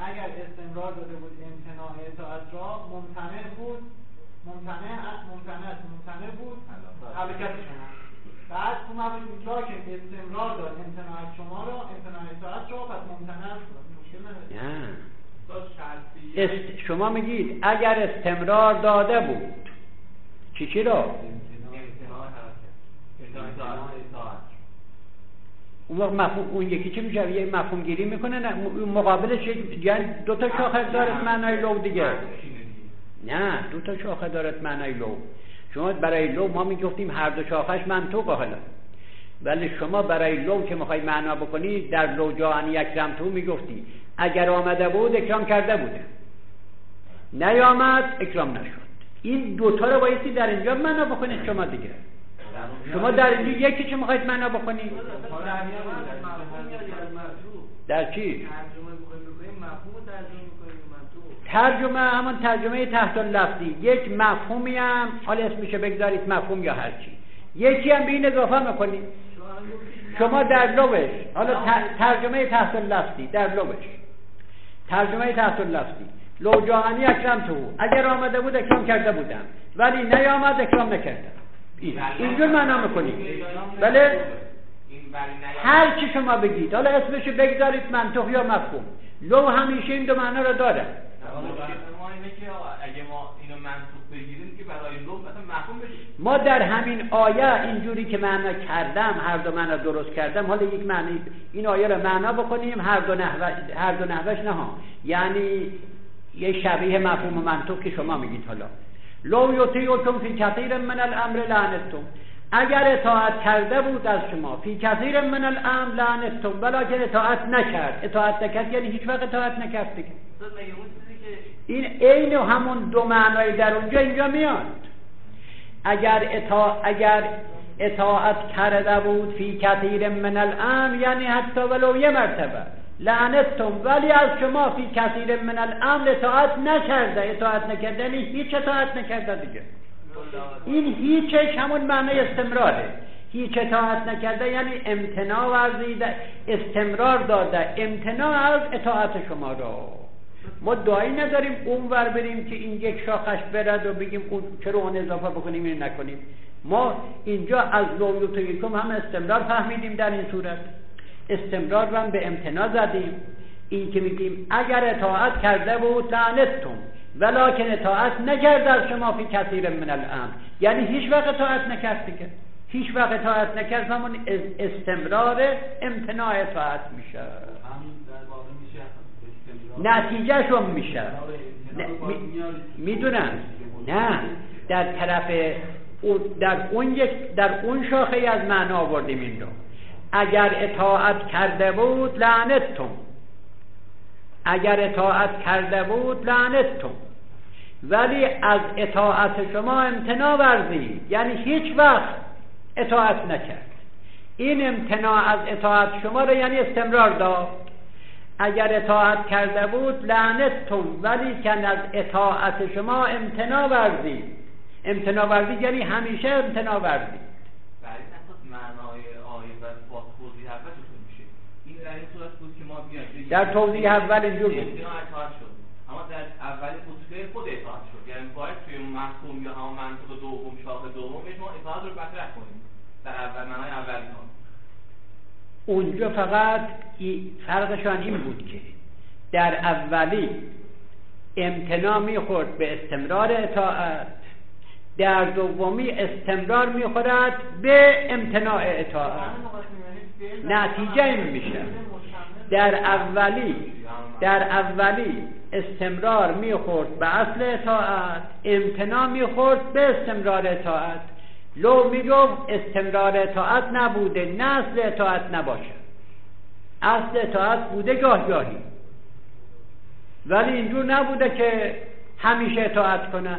استمرار داده بود امتناع اطاعت را ممتنع بود، ممتنع بود حرکت شما. بعد تو مبنی اونجا که استمرار داد امتناع شما را، امتناع اطاعت را، پس ممتنع شد. مشکل نداره. شما میگید اگر استمرار داده بود چی رو؟ اون وقت مفهوم اون یکی چی میشه؟ یه مفهوم گیری میکنه، نه مقابلش یعنی دو تا شاخه دارد معنای لو دیگه. نه دو تا شاخه دارد معنای لو. شما برای لو ما میگفتیم هر دو شاخش منطوقه حالا، ولی شما برای لو که میخوای معنا بکنی در لو جاءنی اکرم تو میگفتی اگر آمده بود اکرام کرده بوده، نیامد اکرام نشد. این دوتا رو بایستی در اینجا معنا بکنید شما دیگه. شما در اینجا یکی چه میخواید معنا بکنید؟ در چی؟ ترجمه همون ترجمه تحت اللفظی، یک مفهومی هم حالا اسمشو بگذارید مفهوم یا هرچی، یکی هم به این اضافه میکنید. شما در لوش حالا ترجمه تحت اللفظی، در لوش ترجمه تحت اللفظی لو جاءنی اکرم تو، اگر آمده بود اکرام کرده بودم ولی نیامد اکرام نکردم. اینجور معنا میکنید. بله هر چی شما بگید، حالا اسمشو بگذارید منطق یا مفهوم، لو همیشه این دو معنا رو داره. ما اینه که اگه ما اینو منطوق بگیریم که برای لو مثلا مفهوم بشه. ما در همین آیه اینجوری که معنا کردم، هر دو معنا درست کردم، حالا یک معنی این آیه رو معنا بکنیم هر دو نحوش نه ها، یعنی یه شبیه مفهوم و منطق که شما میگید. حالا لو یطیعکم فی کثیر من الامر لعنتم، اگر اطاعت کرده بود از شما فی کثیر من الامر لعنتم، ولکن اطاعت نکرد یعنی هیچ وقت اطاعت نکرد دیگه. این عین همون دو معنای در اونجا اینجا میاد. اگر اطاعت کرده بود فی کثیر من الامر یعنی حتی ولو یه مرتبه، لعنتم ولی از شما فی کثیر من الامر اطاعت نکرده یعنی هیچ اطاعت نکرده دیگه. این هیچش همون معنی استمراره. هیچ اطاعت نکرده یعنی امتناع ورزیده، استمرار داده امتناع از اطاعت شما را. ما دعایی نداریم اون ور بریم که این یک شاخش برد و بگیم اون چرا اون اضافه بکنیم این نکنیم. ما اینجا از لو یطیعکم هم استمرار فهمیدیم، در این صورت استمرار رو هم به امتناع زدیم. این که میگیم اگر اطاعت کرده بود لعنتم ولکن اطاعت نکرد از شما فی کثیر من الامر، یعنی هیچ وقت اطاعت نکرد دیگه. هیچ وقت اطاعت نکرد همون استمرار امتناع اطاعت میشه، نتیجه شون میشه. میدونم نه در طرف در اون شاخه از معنا آوردیم این رو. اگر اطاعت کرده بود لعنتم، اگر اطاعت کرده بود لعنتم ولی از اطاعت شما امتناع ورزید یعنی هیچ وقت اطاعت نکرد. این امتناع از اطاعت شما رو یعنی استمرار داد. اگر اطاعت کرده بود لعنتم ولی که از اطاعت شما امتناع ورزید یعنی همیشه امتناع ورزید. برای اساس معنای آیه و با توضیح اول چطور میشه؟ این در این صورت بود که ما بیایم در توضیح اول اینجور بود امتناع اطاعت شد، اما در اول خطبه خود اطاعت شد، یعنی باید توی مفهوم یا همون منطق دوم شاخه دومش ما اطاعت رو مطرح کنیم در اول معنای اولی ها. اونجا فقط فرقشان این بود که در اولی امتناع میخورد به استمرار اطاعت، در دومی استمرار میخورد به امتناع اطاعت. نتیجه این میشه در اولی استمرار میخورد به اصل اطاعت، امتناع میخورد به استمرار اطاعت. لو میگفت استمرار اطاعت نبوده نه اصل اطاعت نباشه، اصل اطاعت بوده گاهی، ولی اینجور نبوده که همیشه اطاعت کنه.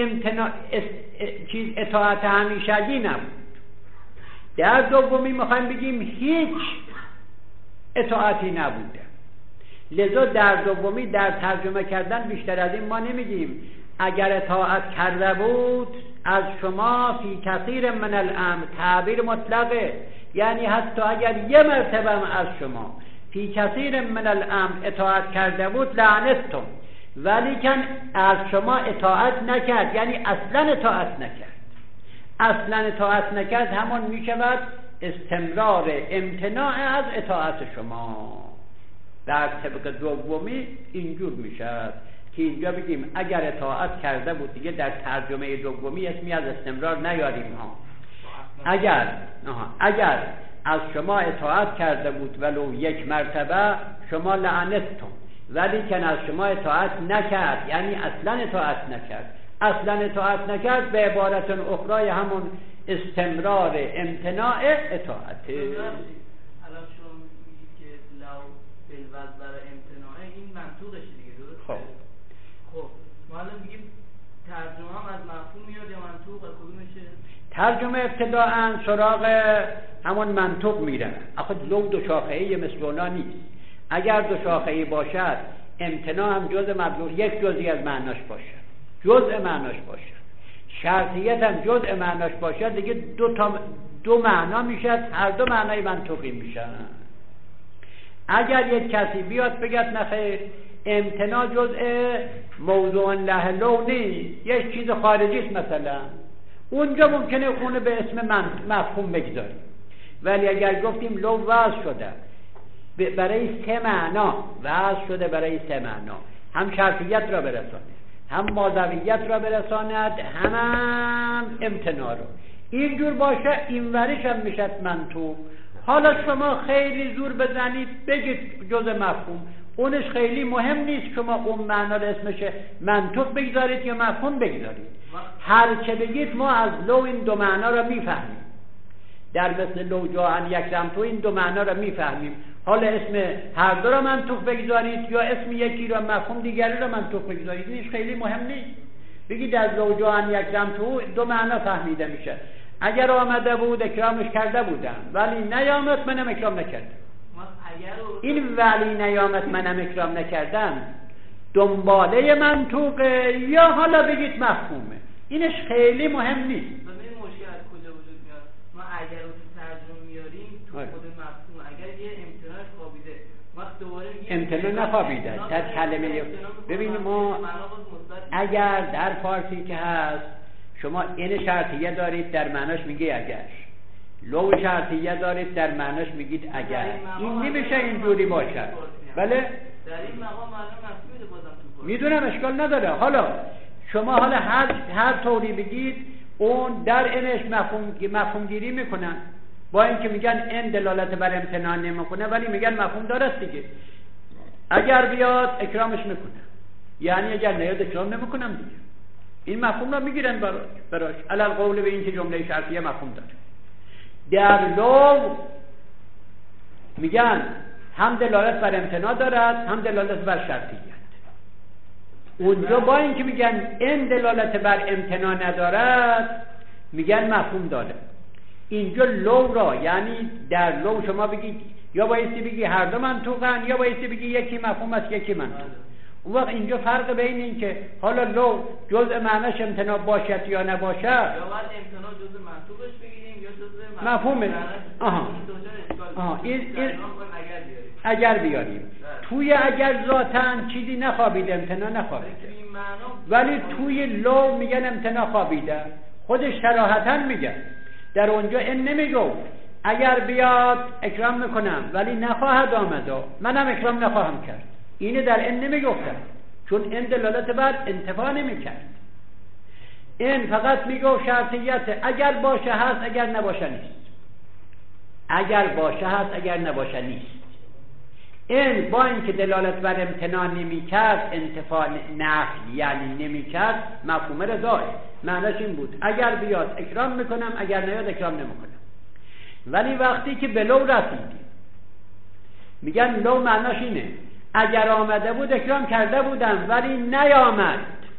اطاعت همیشگی نبود. در دومی میخوایم بگیم هیچ اطاعتی نبوده، لذا در دومی در ترجمه کردن بیشتر از این ما نمیگیم اگر اطاعت کرده بود از شما فی کثیر من الامر، تعبیر مطلقه، یعنی حتی اگر یه مرتبه از شما فی کثیر من الامر اطاعت کرده بود لعنتم، ولیکن از شما اطاعت نکرد، یعنی اصلا اطاعت نکرد. اصلا اطاعت نکرد همون می شود استمرار امتناع از اطاعت شما. در طبق دومی اینجور می شود که اینجا بگیم اگر اطاعت کرده بود، دیگه در ترجمه دومی اسمی از استمرار نیاریم ها. اگر از شما اطاعت کرده بود ولو یک مرتبه شما لعنتتم، ولی که از شما اطاعت نکرد، یعنی اصلا اطاعت نکرد. اصلا اطاعت نکرد به عبارت اخرى همون استمرار امتناع اطاعته. الان شما میگید که لو بالوزن برای امتناعه، این منطوقش دیگه، درست؟ خب ما الان میگیم ترجمه هم از مفهوم میاد یا منطوق، از کدومشه؟ ترجمه ابتداءً سراغ همون منطوق میره. آخه لو دو شاخه‌ای مثل اونا نیست. اگر دو شاخه‌ای باشد امتناع هم جزء مبلوغ یک جزئی از معناش باشد، جزء معناش باشد. شرطیت هم جزء معناش باشد، دیگه دو معنا میشد، هر دو معنای منطوقی میشن. اگر یک کسی بیاد بگد نخیر امتناع جزء موضوع له لو نیست، یک چیز خارجی است مثلا، اونجا ممکنه اونو به اسم مفهوم بگذاریم. ولی اگر گفتیم لو وضع شده برای سه معنا، وضع شده برای سه معنا، هم شرطیت را برساند، هم ماضویت را برساند، هم امتناع رو، اینجور باشه این ورش هم میشد منطوق. حالا شما خیلی زور بزنید بگید جزء مفهوم، اونش خیلی مهم نیست شما اون معنا رو اسمش منطوق بگذارید یا مفهوم بگذارید. هر چه بگید ما از لو این دو معنا را میفهمیم. در مثل لو جاءن یکرم تو این دو معنا را میفهمیم. حالا اسم هر دو را منطوق بگذارید یا اسم یکی را مفهوم دیگری را منطوق بگذارید، اینش خیلی مهم نیست. بگید از لو جاءن یکرم تو دو معنا فهمیده میشه. اگر آمده بود اکرامش کرده بودم، ولی نیامد منم اکرام نکردم. این ولی نیامد منم اکرام نکردم دنباله منطوقه یا حالا بگید مفهومه، اینش خیلی مهم نیست. این مشکل از کجا وجود میاد؟ ما اگر رو ترجمه میاریم تو خود مفهوم، اگر یه امتناع خوابیده وقت دوباره امتناع نخوابیده در کلمه. ببین ما اگر در فارسی که هست شما این شرطیه دارید در معناش میگه اگر، لو شرطیه دارید در معناش میگید اگر، این نمیشه اینجوری باشد. بله در این مقام معلوم مفهوم بازم تو میدونم اشکال نداره. حالا شما حالا هر طوری بگید اون در اینش مفهوم گیری میکنن، با اینکه میگن این دلالت بر امتناع نمیکنه ولی میگن مفهوم داره دیگه. اگر بیاد اکرامش میکنه، یعنی اگر نیاد اکرام نمیکنم دیگه. این مفهوم رو میگیرن براش علل قول به این که جمله شرطیه مفهوم داره. در لو میگن هم دلالت بر امتناع دارد هم دلالت بر شرطیت. اونجا با اینکه میگن این دلالت بر امتناع ندارد میگن مفهوم داره. اینجا لو را یعنی در لو شما بگید یا بایستی بگی هر دو منطوقن یا بایستی بگی یکی مفهوم است یکی منطوق. اون وقت اینجا فرق بین این که حالا لو جزء معناش امتناع باشد یا نباشد، یا باید امتناع جزء منطوقش بگیریم یا جزء مفهومه. اگر بیاریم توی اگر ذاتن چیزی نخوابیده، امتناع نخوابیده، ولی توی لو میگن امتناع خوابیده، خودش صراحتاً میگه. در اونجا این نمیگو اگر بیاد اکرام میکنم ولی نخواهد آمد منم اکرام نخواهم کرد، اینه در این نمیگفتن، چون این دلالت بر انتفاع نمیکرد. این فقط میگو شرطیت، اگر باشه هست اگر نباشه نیست، اگر باشه هست اگر نباشه نیست. این با اینکه دلالت بر امتناع نمیکرد، انتفاع نفی یعنی نمیکرد، مفهوم رضای معناش این بود اگر بیاد اکرام میکنم اگر نیاد اکرام نمیکنم. ولی وقتی که به لو رسیدیم میگن لو معناش اینه اگر آمده بود اکرام کرده بودم ولی نیامد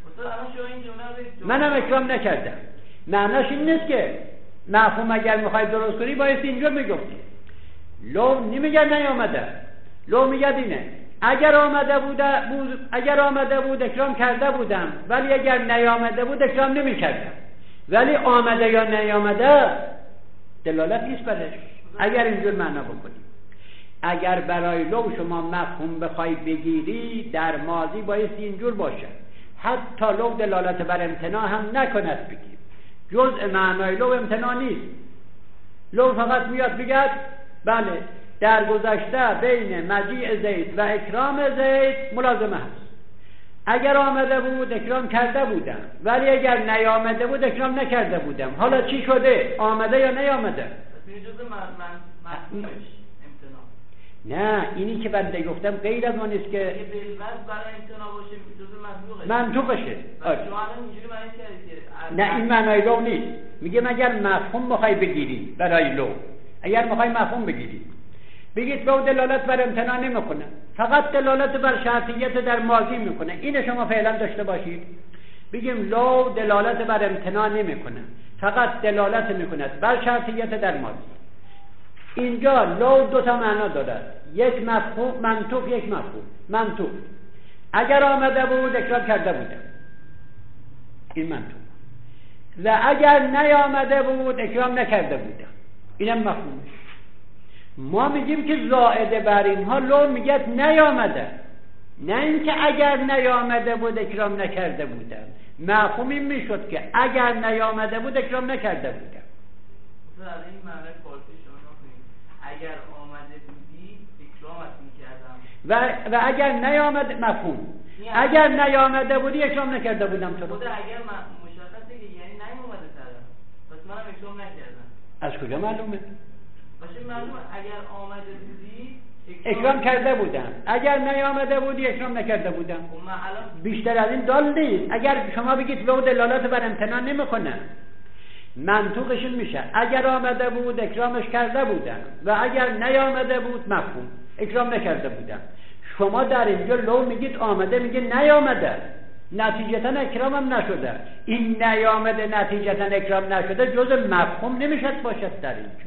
منم اکرام نکردم. معناش این نیست که مفهوم اگر میخوای درست کنی باید اینجور میگفتی. لو نمیگه نیامده، لو میگه اینه اگر آمده بود اکرام کرده بودم ولی اگر نیامده بود اکرام نمیکردم. ولی آمده یا نیامده دلالت نیست برش اگر اینجور معنا بکنیم. اگر برای لو شما مفهوم بخوای بگیری در ماضی بایستی اینجور باشد حتی لو دلالت بر امتناع هم نکند بگیم. جزء معنای لو امتناع نیست. لو فقط میاد بگد بله در گذشته بین مجیع زید و اکرام زید ملازمه هست. اگر آمده بود اکرام کرده بودم، ولی اگر نیامده بود اکرام نکرده بودم. حالا چی شده؟ آمده یا نیامده؟ نه، اینی که بنده گفتم غیر از اون است که منطوقشه. نه این معنای لو نیست. میگه اگر مفهوم میخوای بگیری برای لو، اگر میخوای مفهوم بگیری بگید لو دلالت بر امتناع نمیکنه، فقط دلالت بر شرطیت در ماضی میکنه. اینو شما فعلا داشته باشید. بگیم لو دلالت بر امتناع نمیکنه، فقط دلالت میکند بر شرطیت در ماضی. اینجا لو دو تا معنا دارد، یک مفهوم منطوق، یک مفهوم. منطوق اگر آمده بود اکرام کرده بودم، این منطوق. و اگر نیامده بود اکرام نکرده بودم، اینم مفهومش. ما میگیم که زائده بر اینها لو میگه نیامده، نه اینکه اگر نیامده بود اکرام نکرده بودم. مفهوم این میشد که اگر نیامده بود اکرام نکرده بودم. از این معنی فارسی شما کنید اگر آمده بودی اکرامت میکردم، و اگر نیامده مفهوم اگر نیامده بودی اکرام نکرده بودم. تو خود اگر مشخصه که یعنی نیامده طرف، پس منم اکرام نکردم. از کجا معلومه؟ باشه معلومه اگر آمده بودی اکرام کرده بودم، اگر نیامده بودی اکرام نکرده بودم. بیشتر از این دال نیست. اگر شما بگید لو دلالت بر امتناع نمیکنه، منطوقش این میشه اگر آمده بود اکرامش کرده بودم و اگر نیامده بود مفهوم اکرام نکرده بودم. شما در اینجا لو میگید آمده، میگه نیامده، نتیجتا اکرام هم نشده. این نیامده نتیجتا اکرام نشده جز مفهوم نمیشد باشد. در اینجا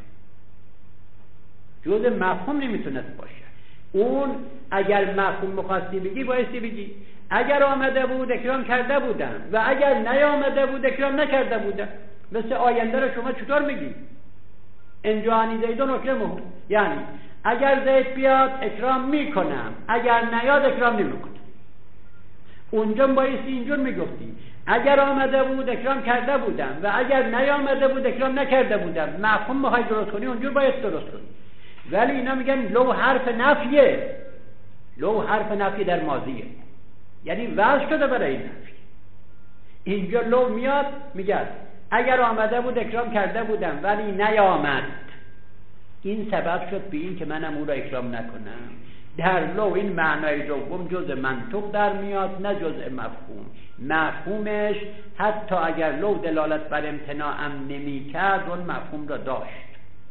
جز مفهوم نمیتوند باشه. اون اگر مفهوم مخواستی بگی بایستی بگی اگر آمده بود اکرام کرده بودم و اگر نیامده بود اکرام نکرده بودم. مثل آینده رو شما چطور میگی؟ انجانی زیدون اکرمه، یعنی اگر زید بیاد اکرام میکنم، اگر نیاد اکرام نمیکنم. اونجا بایستی اینجور میگفتی اگر آمده بود اکرام کرده بودم و اگر نیامده بود اکرام نکرده بودم. مفهوم میخوای درست کنی اونجور باید درست کنی. ولی اینا میگن لو حرف نفیه. لو حرف نفی در ماضیه، یعنی وضع شده برای این نفی. اینجا لو میاد میگه اگر آمده بود اکرام کرده بودم ولی نیامد. این سبب شد به این که منم او را اکرام نکنم. در لو این معنای دوم جز منطق در میاد، نه جز مفهوم. مفهومش حتی اگر لو دلالت بر امتناع هم نمی کرد اون مفهوم را داشت.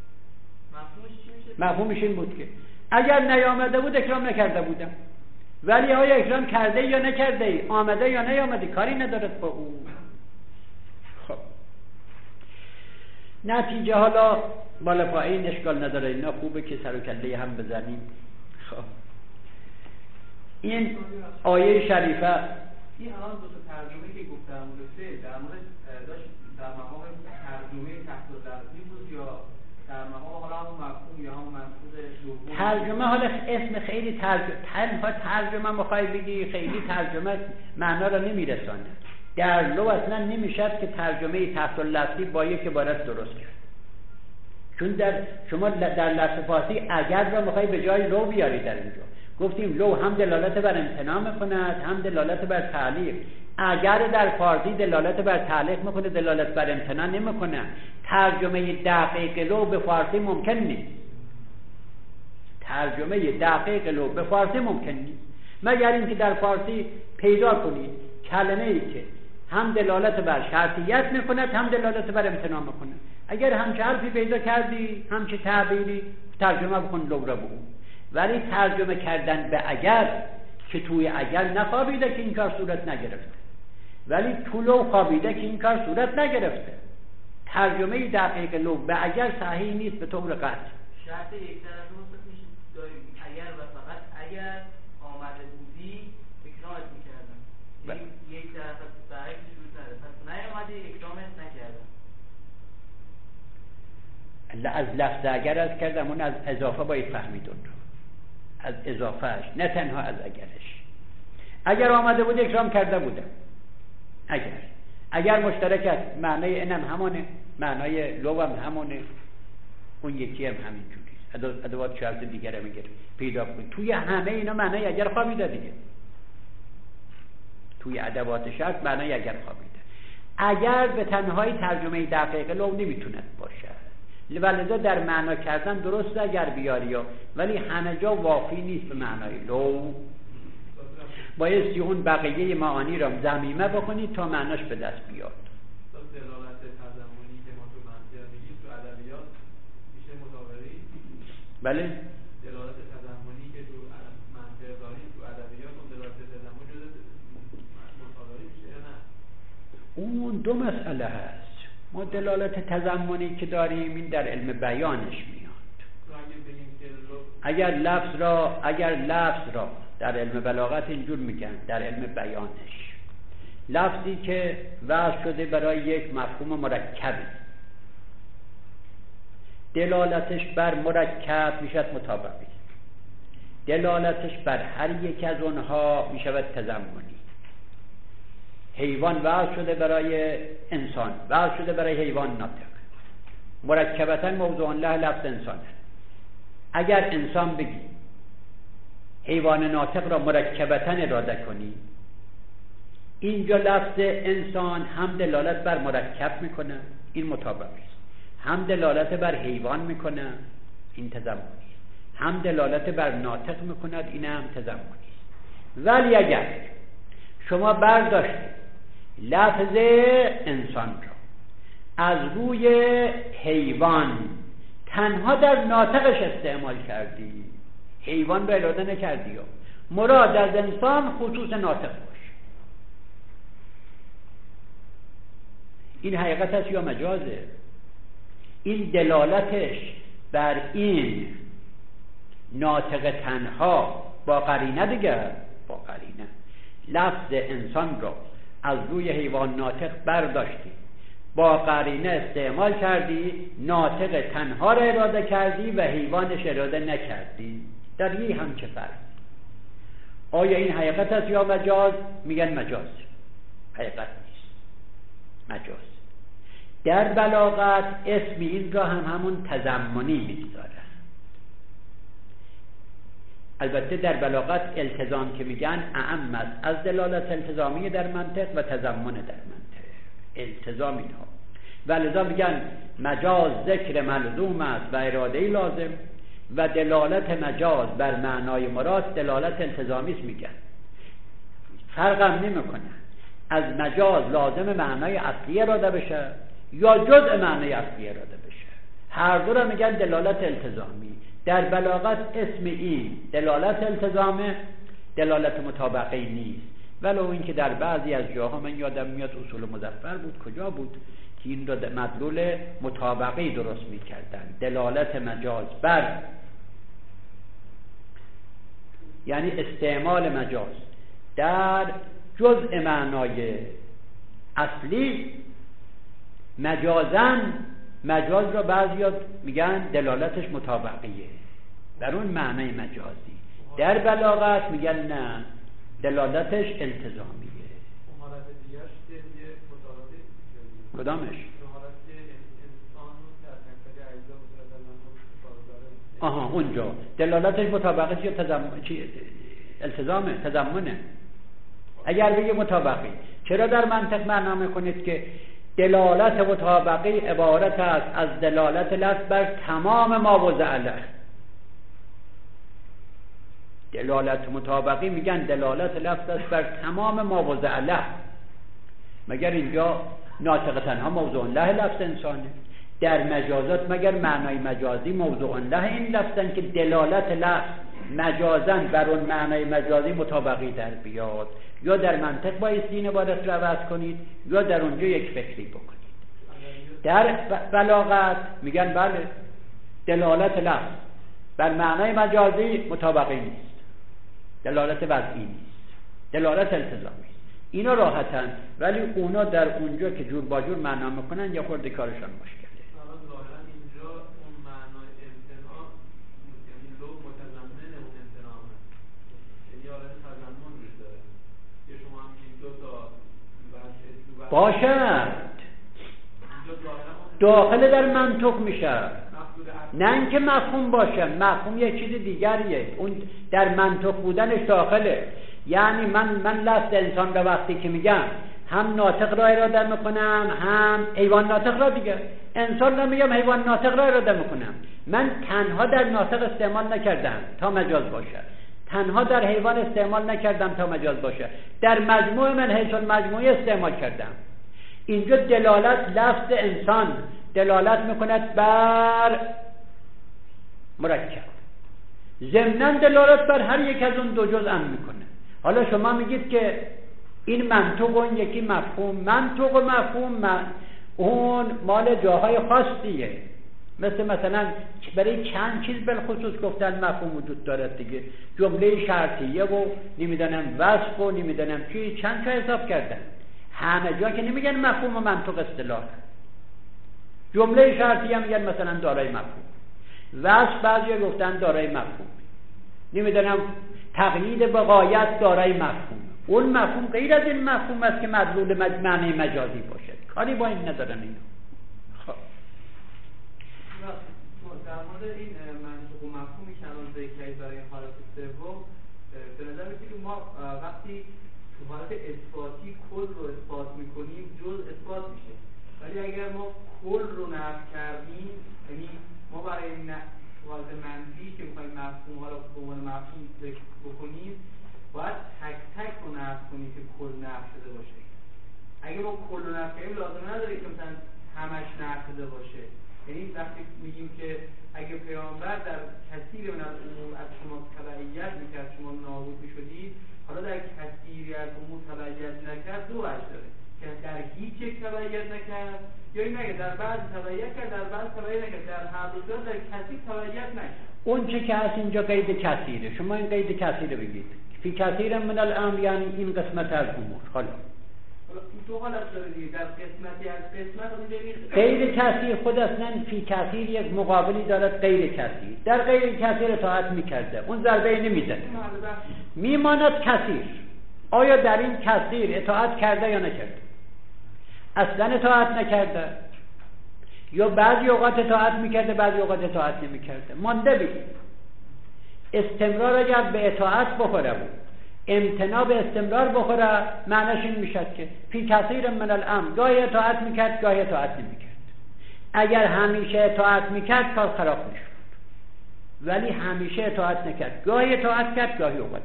مفهومش این بود که اگر نیامده بود اکرام نکرده بودم، ولی آیا اکرام کرده یا نکرده، آمده یا نیامده، کاری ندارد با اون. خب نتیجه حالا بالا پایین اشکال نداره، اینا خوبه که سر و کله هم بزنیم. خب این آیه شریفه این الان دو تا ترجمه که گفتم در مورد داشت در مقام ترجمه تحت لفظی بود یا در مقام حالا هم مفهوم یا هم منطوق دوم؟ ترجمه حالا اسم خیلی ترجمه مخوای بگی خیلی ترجمه معنا را نمیرسانه. در لو اصلا نمیشد که ترجمه تحت لفظی با یک عبارت درست کرد، چون شما در لفظ فارسی اگر را مخوای به جای لو بیاری. در اینجا گفتیم لو هم دلالت بر امتناع میکند هم دلالت بر تعلیق. اگر در فارسی دلالت بر تعلیق میکنه دلالت بر امتناع نمیکنه. ترجمه دقیق لو به فارسی ممکن نیست. ترجمه دقیق لو به فارسی ممکن نیست مگر اینکه در فارسی پیدا کنید کلمه ای که هم دلالت بر شرطیت میکند هم دلالت بر امتناع میکند. اگر همچه حرفی پیدا کردی همچه تعبیری ترجمه بکن لو را بگو. ولی ترجمه کردن به اگر که توی اگر نخوابیده که این کار صورت نگرفته، ولی تو لو خوابیده که این کار صورت نگرفته. ترجمه دقیق لو به اگر صحیح نیست به طور قطع. شرط یک طرفه میشه داریم اگر و فقط اگر آمده بودی اکرامت میکردم. یک طرفه صحیح شروط نداره، پس نیامده اکرامت نکردم. از لفظ اگر از کردم اون از اضافه باید فهمید اون رو. از اضافهش، نه تنها از اگرش. اگر آمده بود اکرام کرده بودم. اگر مشترک است، معنای اینم همونه، معنای لو هم همونه، اون یکی هم همین جوریست. ادوات شرط دیگر هم پیدا کنید. توی همه اینا معنای اگر خوابیده دیگه. توی ادوات شرط معنای اگر خوابیده. اگر به تنهایی ترجمه دقیق لو نمیتوند باشد، ولذا در معنا کردن درست اگر بیاری، ولی همه جا وافی نیست به معنای لو. بایستی اون بقیه معانی را ضمیمه بکنید تا معناش به دست بیاد. دلالت تضمنی که ما تو منطق میگیم تو ادبیات میشه متاوری؟ بله. دلالت تضمنی که تو منطق داریم تو ادبیات اون دلالت تضمنی جزء متاوری میشه یا نه؟ اون دو مسئله هست. ما دلالت تضمنی که داریم این در علم بیانش میاد. اگر لفظ را در علم بلاغت اینجور میگن، در علم بیانش لفظی که وضع شده برای یک مفهوم مرکب، دلالتش بر مرکب میشود مطابقی، دلالتش بر هر یک از اونها میشود تضمنی. حیوان وضع شده برای انسان، وضع شده برای حیوان ناطق، مرکبتا موضوع له لفظ انسانه. اگر انسان بگی، حیوان ناطق را مرکبتا اراده کنی، اینجا لفظ انسان هم دلالت بر مرکب میکنه، این مطابقی است، هم دلالت بر حیوان میکنه، این تضمنی است، هم دلالت بر ناطق میکند، این هم تضمنی است. ولی اگر شما برداشتید لفظ انسان را از روی حیوان تنها در ناطقش استعمال کردی، حیوان را اراده نکردی، مراد از انسان خصوص ناطق باش، این حقیقت است یا مجازه؟ این دلالتش بر این ناطق تنها با قرینه دیگه، با قرینه لفظ انسان را از روی حیوان ناطق برداشتی، با قرینه استعمال کردی، ناطق تنها را اراده کردی و حیوانش اراده نکردی، در این هم چه فرق؟ آیا این حقیقت است یا مجاز؟ میگن مجاز، حقیقت نیست، مجاز. در بلاغت اسم این را همون تضمنی میگذارن. البته در بلاغت التزام که میگن اعم است از دلالت التزامی در منطق و تضمن در منطق، التزام اینها، ولذا میگن مجاز ذکر ملزوم است و اراده لازم، و دلالت مجاز بر معنای مراد دلالت التزامی است. میگن فرقم نمیکنه از مجاز لازم معنای اصلی اراده بشه یا جزء معنای اصلی اراده بشه، هر دو را میگن دلالت التزامی. در بلاغت اسم این دلالت التزامه، دلالت مطابقی نیست، ولو اینکه در بعضی از جاها من یادم میاد اصول مظفر بود، کجا بود که این را مدلول مطابقی درست میکردن. دلالت مجاز بر، یعنی استعمال مجاز در جزء معنای اصلی، مجازن مجاز را بعضی میگن دلالتش مطابقیه در اون معنای مجازی، در بلاغت میگن نه دلالتش التزامیه. حالت دیگرش که مطابقی کدامش؟ آها اونجا دلالتش مطابقی یا التزامه، تضمنه. اگر بگی مطابقی، چرا در منطق معنا میکنید که دلالت مطابقی عبارت است از دلالت لفظ بر تمام ما وضع له؟ دلالت مطابقی میگن دلالت لفظ است بر تمام ما وضع له. مگر اینجا ناطق تنها موضوع له لفظ انسانه؟ در مجازات مگر معنای مجازی موضوع له این لفظن که دلالت لفظ مجازن بر اون معنای مجازی مطابقی در بیاد؟ یا در منطق بایستی این عبارت رو عوض کنید یا در اونجا یک فکری بکنید. در بلاغت میگن بله دلالت لفظ بر معنای مجازی مطابقی نیست، دلالت وضعی نیست، دلالت التزامی است. اینا راحتن، ولی اونا در اونجا که جور با جور معنا میکنن یا خورده کارشان مشکله. اینجا اون معنای امتناع یعنی لو متضمن اون امتناع باشد، داخل در منطق میشه، نه اینکه مفهوم باشه. مفهوم یه چیز دیگریه، اون در منطق بودنش داخله. یعنی من لفظ انسان را وقتی که میگم هم ناطق را اراده میکنم هم حیوان ناطق را. دیگه انسان را میگم، حیوان ناطق را اراده میکنم. من تنها در ناطق استعمال نکردم تا مجاز باشه، تنها در حیوان استعمال نکردم تا مجاز باشه، در مجموع من حیث المجموعی استعمال کردم. اینجا دلالت، لفظ انسان دلالت میکند بر مرکب، ضمناً دلالت بر هر یک از اون دو جزء میکنه. حالا شما میگید که این منطق و این یکی مفهوم. منطق و مفهوم اون مال جاهای خاصیه، مثلا برای چند چیز بالخصوص گفتن مفهوم وجود دارد دیگه. جمله شرطیه و نمیدونم وصف و نمیدونم چی، چند تا حساب کردن. همه جا که نمیگن مفهوم و منطق اصطلاح. جمله شرطیه میگن مثلا دارای مفهوم، وصف بعضی گفتن دارای مفهوم، نمیدونم تقیید به غایت دارای مفهوم. اون مفهوم غیر از این مفهوم است که مدلول معنی مجازی باشد. کاری با این ندارن اینو. خب در مورد این منطق و مفهومی که الان ذکر کردید برای حالت سوم، به نظر میاد که ما وقتی تو حالت اثباتی کل رو اثبات میکنیم جز اثبات میشه، ولی اگر ما کل رو نفی کردیم، یعنی ما برای حالت منفی که میخوایم مفهوم ها رو به عنوان مفهوم ذکر بکنیم باید تک تک رو نفی کنیم که کل نفی شده باشه. اگه ما کل رو نفی کنیم لازم نداره که مثلا همش نفی شده باشه. یعنی وقتی میگیم که اگه پیامبر در کثیر من از امور از شما تبعیت میکرد شما نابود میشدید، حالا در کثیری از امور تبعیت نکرد، دو وجه داره که در هیچ یک تبعیت نکرد، یا این نگه در بعض تبعیت کرد در بعض تبعیت نکرد، در هر دو صورت در کثیر تبعیت نکرد. اون چه که هست اینجا قید کثیره. شما این قید کثیر بگید فی کثیر من الامر، یعنی این قسمت از امور. حالا دو حالت داره دیگه، در قسمتی از قسمت غیر کثیر خود اصلا فی کثیر یک مقابلی دارد غیر کثیر. در غیر کثیر اطاعت میکرده، اون ضربه نمیزنه، میماند کثیر. آیا در این کثیر اطاعت کرده یا نکرده؟ اصلا اطاعت نکرده، یا بعضی اوقات اطاعت میکرده بعضی اوقات اطاعت نمیکرده. مانده بید استمرار اگر به اطاعت بخوره بود، امتناع به استمرار بخوره، معنیش این میشد که فی کثیر من الامر گاهی اطاعت میکرد گاهی اطاعت نمیکرد. اگر همیشه اطاعت میکرد کار خراب میشد، ولی همیشه اطاعت نکرد، گاهی اطاعت کرد گاهی اوقات.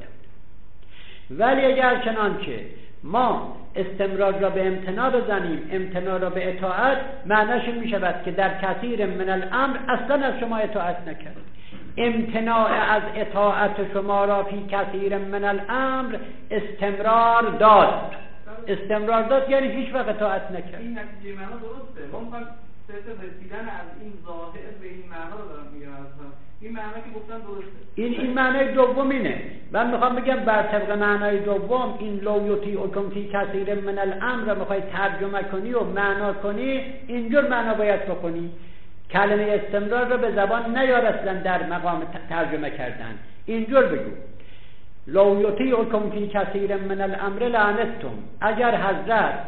ولی اگر چنانچه ما استمرار را به امتناع بزنیم، امتناع را به اطاعت، معنیش این میشود که در کثیر من الامر اصلا از شما اطاعت نکرد. امتناع از اطاعت شما را فی کثیر من الامر استمرار داد. استمرار داد یعنی هیچ وقت اطاعت نکرد. این نتیجه معنا درسته. ما می‌خوایم صرف رسیدن از این ظاهر به این معنا رو دارم میگم. این معنا که گفتن درسته. این معنای دوم اینه. من میخوام بگم بر طبق معنای دوم این لو یطیعکم فی کثیر من الامر را میخوای ترجمه کنی و معنا کنی، اینجور معنا باید بکنی. کلمه استمرار را به زبان نیار اصلا در مقام ترجمه کردن. اینجور بگو لو یطیعکم فی کثیر من الامر لعنتم. اگر حضرت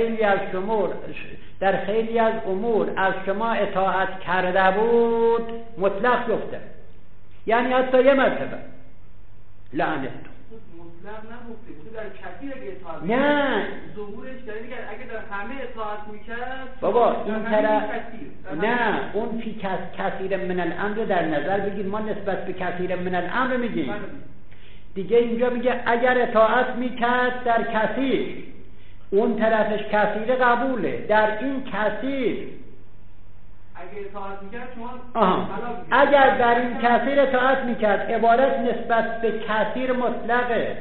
در خیلی از امور از شما اطاعت کرده بود، مطلق گفته، یعنی حتی یه مرتبه لعنتم. مطلق نگفته بود در کثیر اطاعت. نه ظهورش داره دیگه، اگه در همه اطاعت میکرد بابا این طرف نه، اون فی کثیر من الامر در نظر بگیر. ما نسبت به کثیر من الامر میگیم دیگه. اینجا میگه اگر اطاعت میکرد در کثیر، اون طرفش کثیر قبوله. در این کثیر اگر اطاعت میکرد شما اگر در این کثیر اطاعت میکرد، عبارت نسبت به کثیر مطلقه.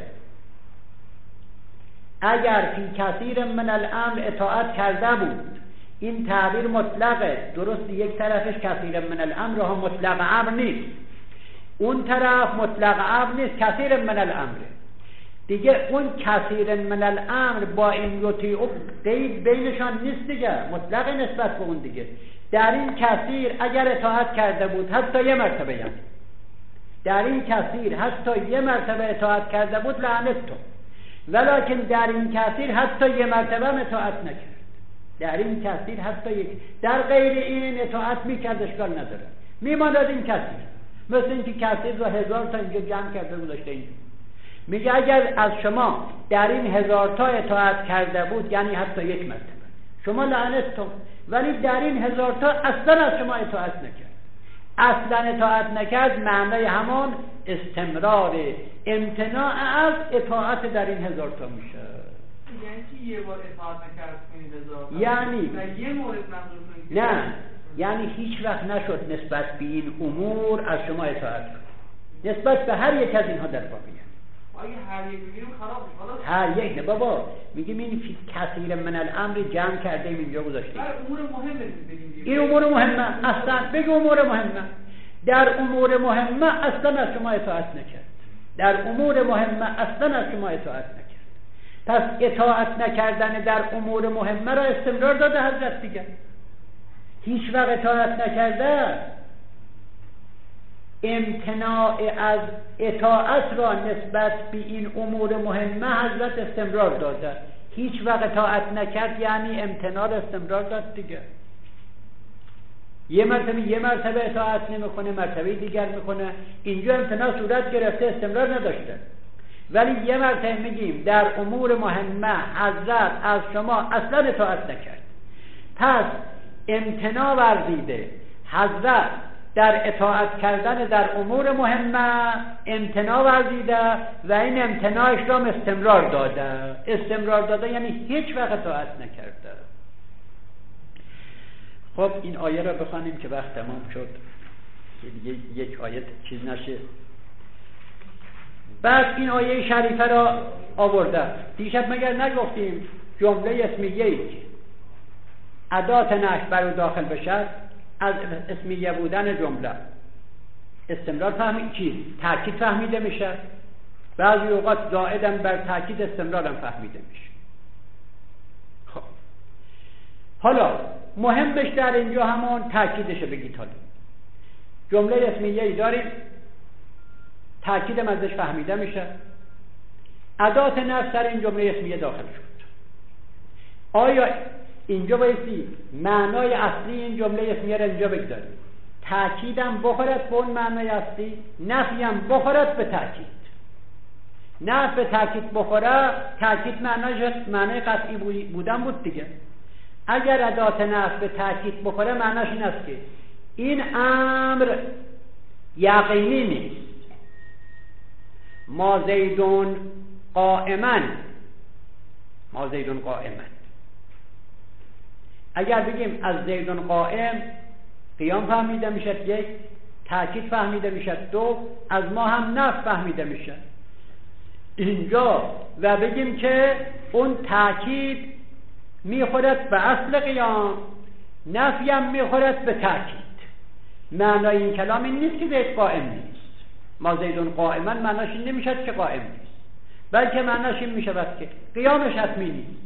اگر فی کثیر من الامر اطاعت کرده بود، این تعبیر مطلقه. درست یک طرفش کثیر من الامر ها مطلق امر نیست، اون طرف مطلق امر نیست، کثیر من الامر دیگه. اون کثیر من الامر با این یطیع قید بینشان نیست دیگه، مطلق نسبت به اون دیگه. در این کثیر اگر اطاعت کرده بود حتی یه مرتبه، یعنی در این کثیر حتی یه مرتبه اطاعت کرده بود لعنتم. ولکن در این کثیر حتی یه مرتبه اطاعت نکرد. در این کثیر حتی یک، در غیر این اطاعت میکرد، اشکال نداره، میماند این کثیر. مثل اینکه کثیر رو 1000 تا اینجا جمع کرده گذاشته اینجا. میگه اگر از شما در این 1000 تا اطاعت کرده بود، یعنی حتی یک مرتبه، شما لعنتتون، ولی در این 1000 تا اصلا از شما اطاعت نکرد. اصلا اطاعت نکرد معنای همون استمرار امتناع از اطاعت در این 1000 تا میشه. یعنی چی یه بار اطاعت نکرد کنید 1000 تا؟ یعنی یه مورد منظورتون؟ نه، یعنی هیچ وقت نشد نسبت به این امور از شما اطاعت کنید، نسبت به هر یک از اینها در واقعیت. اگه هر یک بگیریم خراب میشه. هر یک نه بابا، میگیم این فی کثیر من الامر جمع کردیم اینجا گذاشتیم. امور مهم بگیم. این امور مهمه، اصلا بگو امور مهمه. در امور مهمه اصلا از شما اطاعت نکرد. در امور مهمه اصلا از شما اطاعت نکرد. پس اطاعت نکردن در امور مهمه را استمرار داده حضرت دیگه. هیچ وقت اطاعت نکرده، امتناع از اطاعت را نسبت به این امور مهمه حضرت استمرار داده. هیچ وقت اطاعت نکرد یعنی امتناع را استمرار داد دیگه. یه مرتبه اطاعت نمیکنه، مرتبه دیگر میکنه، اینجا امتناع صورت گرفته، استمرار نداشته. ولی یه مرتبه میگیم در امور مهمه حضرت از شما اصلا اطاعت نکرد، پس امتناع ورزیده حضرت در اطاعت کردن در امور مهمه، امتناع ورزیده و این امتناعش را استمرار داده. استمرار داده یعنی هیچ وقت اطاعت نکرده. خب این آیه را بخوانیم که وقت تمام شد، دیگه یک آیه چیز نشه. بعد این آیه شریفه را آورده. دیشب مگر نگفتیم جمله اسمیه ادات نشت بر او داخل بشد، از اسمیه بودن جمله استمرار تأکید فهمیده میشه، بعضی اوقات زائدم بر تأکید استمرارم فهمیده میشه. خب حالا مهمش در اینجا همون تأکیدشه. بگید حالا جمله اسمیه ای داریم، تأکیدم ازش فهمیده میشه، ادات نفس در این جمله اسمیه داخل شد. آیا اینجا بایستی معنای اصلی این جمله اسمیه را اینجا بگذاریم، تأکیدم بخورد به اون معنای اصلی، نفیم بخورد به تأکید. نفی به تأکید بخوره، تأکید معنای قطعی بودن بود دیگه. اگر ادات نفی به تأکید بخوره معناش این است که این امر یقینی نیست. ما زیدون قائما، ما زیدون قائما. اگر بگیم از زیدون قائم، قیام فهمیده میشد یک، تأکید فهمیده میشد دو، از ما هم نفی فهمیده میشد اینجا، و بگیم که اون تأکید میخورد به اصل قیام، نفی هم میخورد به تأکید. معنای این کلام این نیست که زید قائم نیست. ما زیدون قائما معناش این نمیشد که قائم نیست، بلکه معناش این میشود که قیامش حتمی نیست.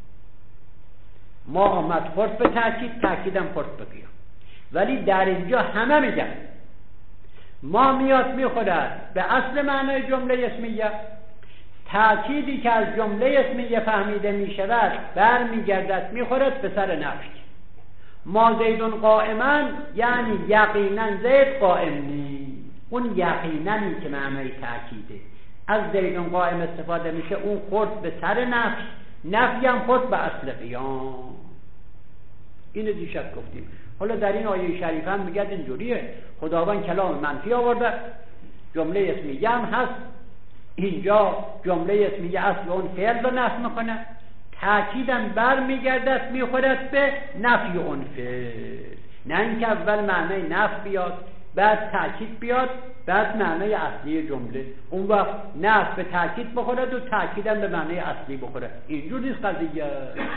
ما آمد خورد به تأکید، تأکیدم خورد به قیام. ولی در اینجا همه میگن ما میاد میخورد به اصل معنای جمله اسمیه، تأکیدی که از جمله اسمیه فهمیده میشود برمیگردد میخورد به سر نفی. ما زیدون قائما یعنی یقینا زید قائم نیست. اون یقینایی که معنای تأکیده از زیدون قائم استفاده میشه، اون خورد به سر نفی، نفی هم خورد به اصل قیام. اینو دیشب گفتیم. حالا در این آیه شریف هم میگه اینجوریه، خداوند کلام منفی آورده، جمله اسمیه هم هست اینجا، جمله اسمیه اصل اون فعل رو نفی میکنه، تأکیدم بر میگردد میخورد به نفی اون فعل. نه اینکه اول معنای نفی بیاد بعد تأکید بیاد بعد معنای اصلی جمله، اون وقت نفی به تأکید بخورد و تأکیدم به معنای اصلی بخورد. اینجور نیست قضیه.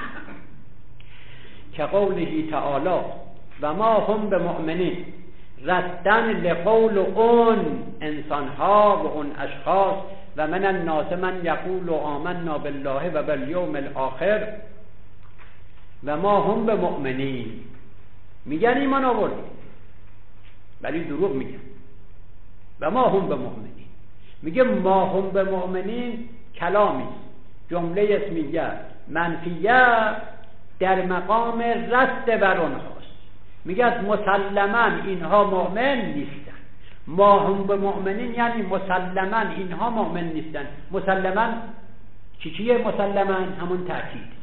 که قوله تعالی و ما هم به مؤمنین، ردن لقول اون انسانها و اون اشخاص، و من الناس من یقول آمنا بالله و بالیوم الاخر و ما هم به مؤمنین. میگن ایمان آوردیم ولی دروغ میگن. و ما هم به مؤمنین، میگه ما هم به مؤمنین کلامی جمله اسمیه منفیه در مقام رد بر اونهاست. میگه مسلما اینها مؤمن نیستن. ما هم به مؤمنین یعنی مسلما اینها مؤمن نیستن. مسلما چیه مسلما؟ همون تأکید.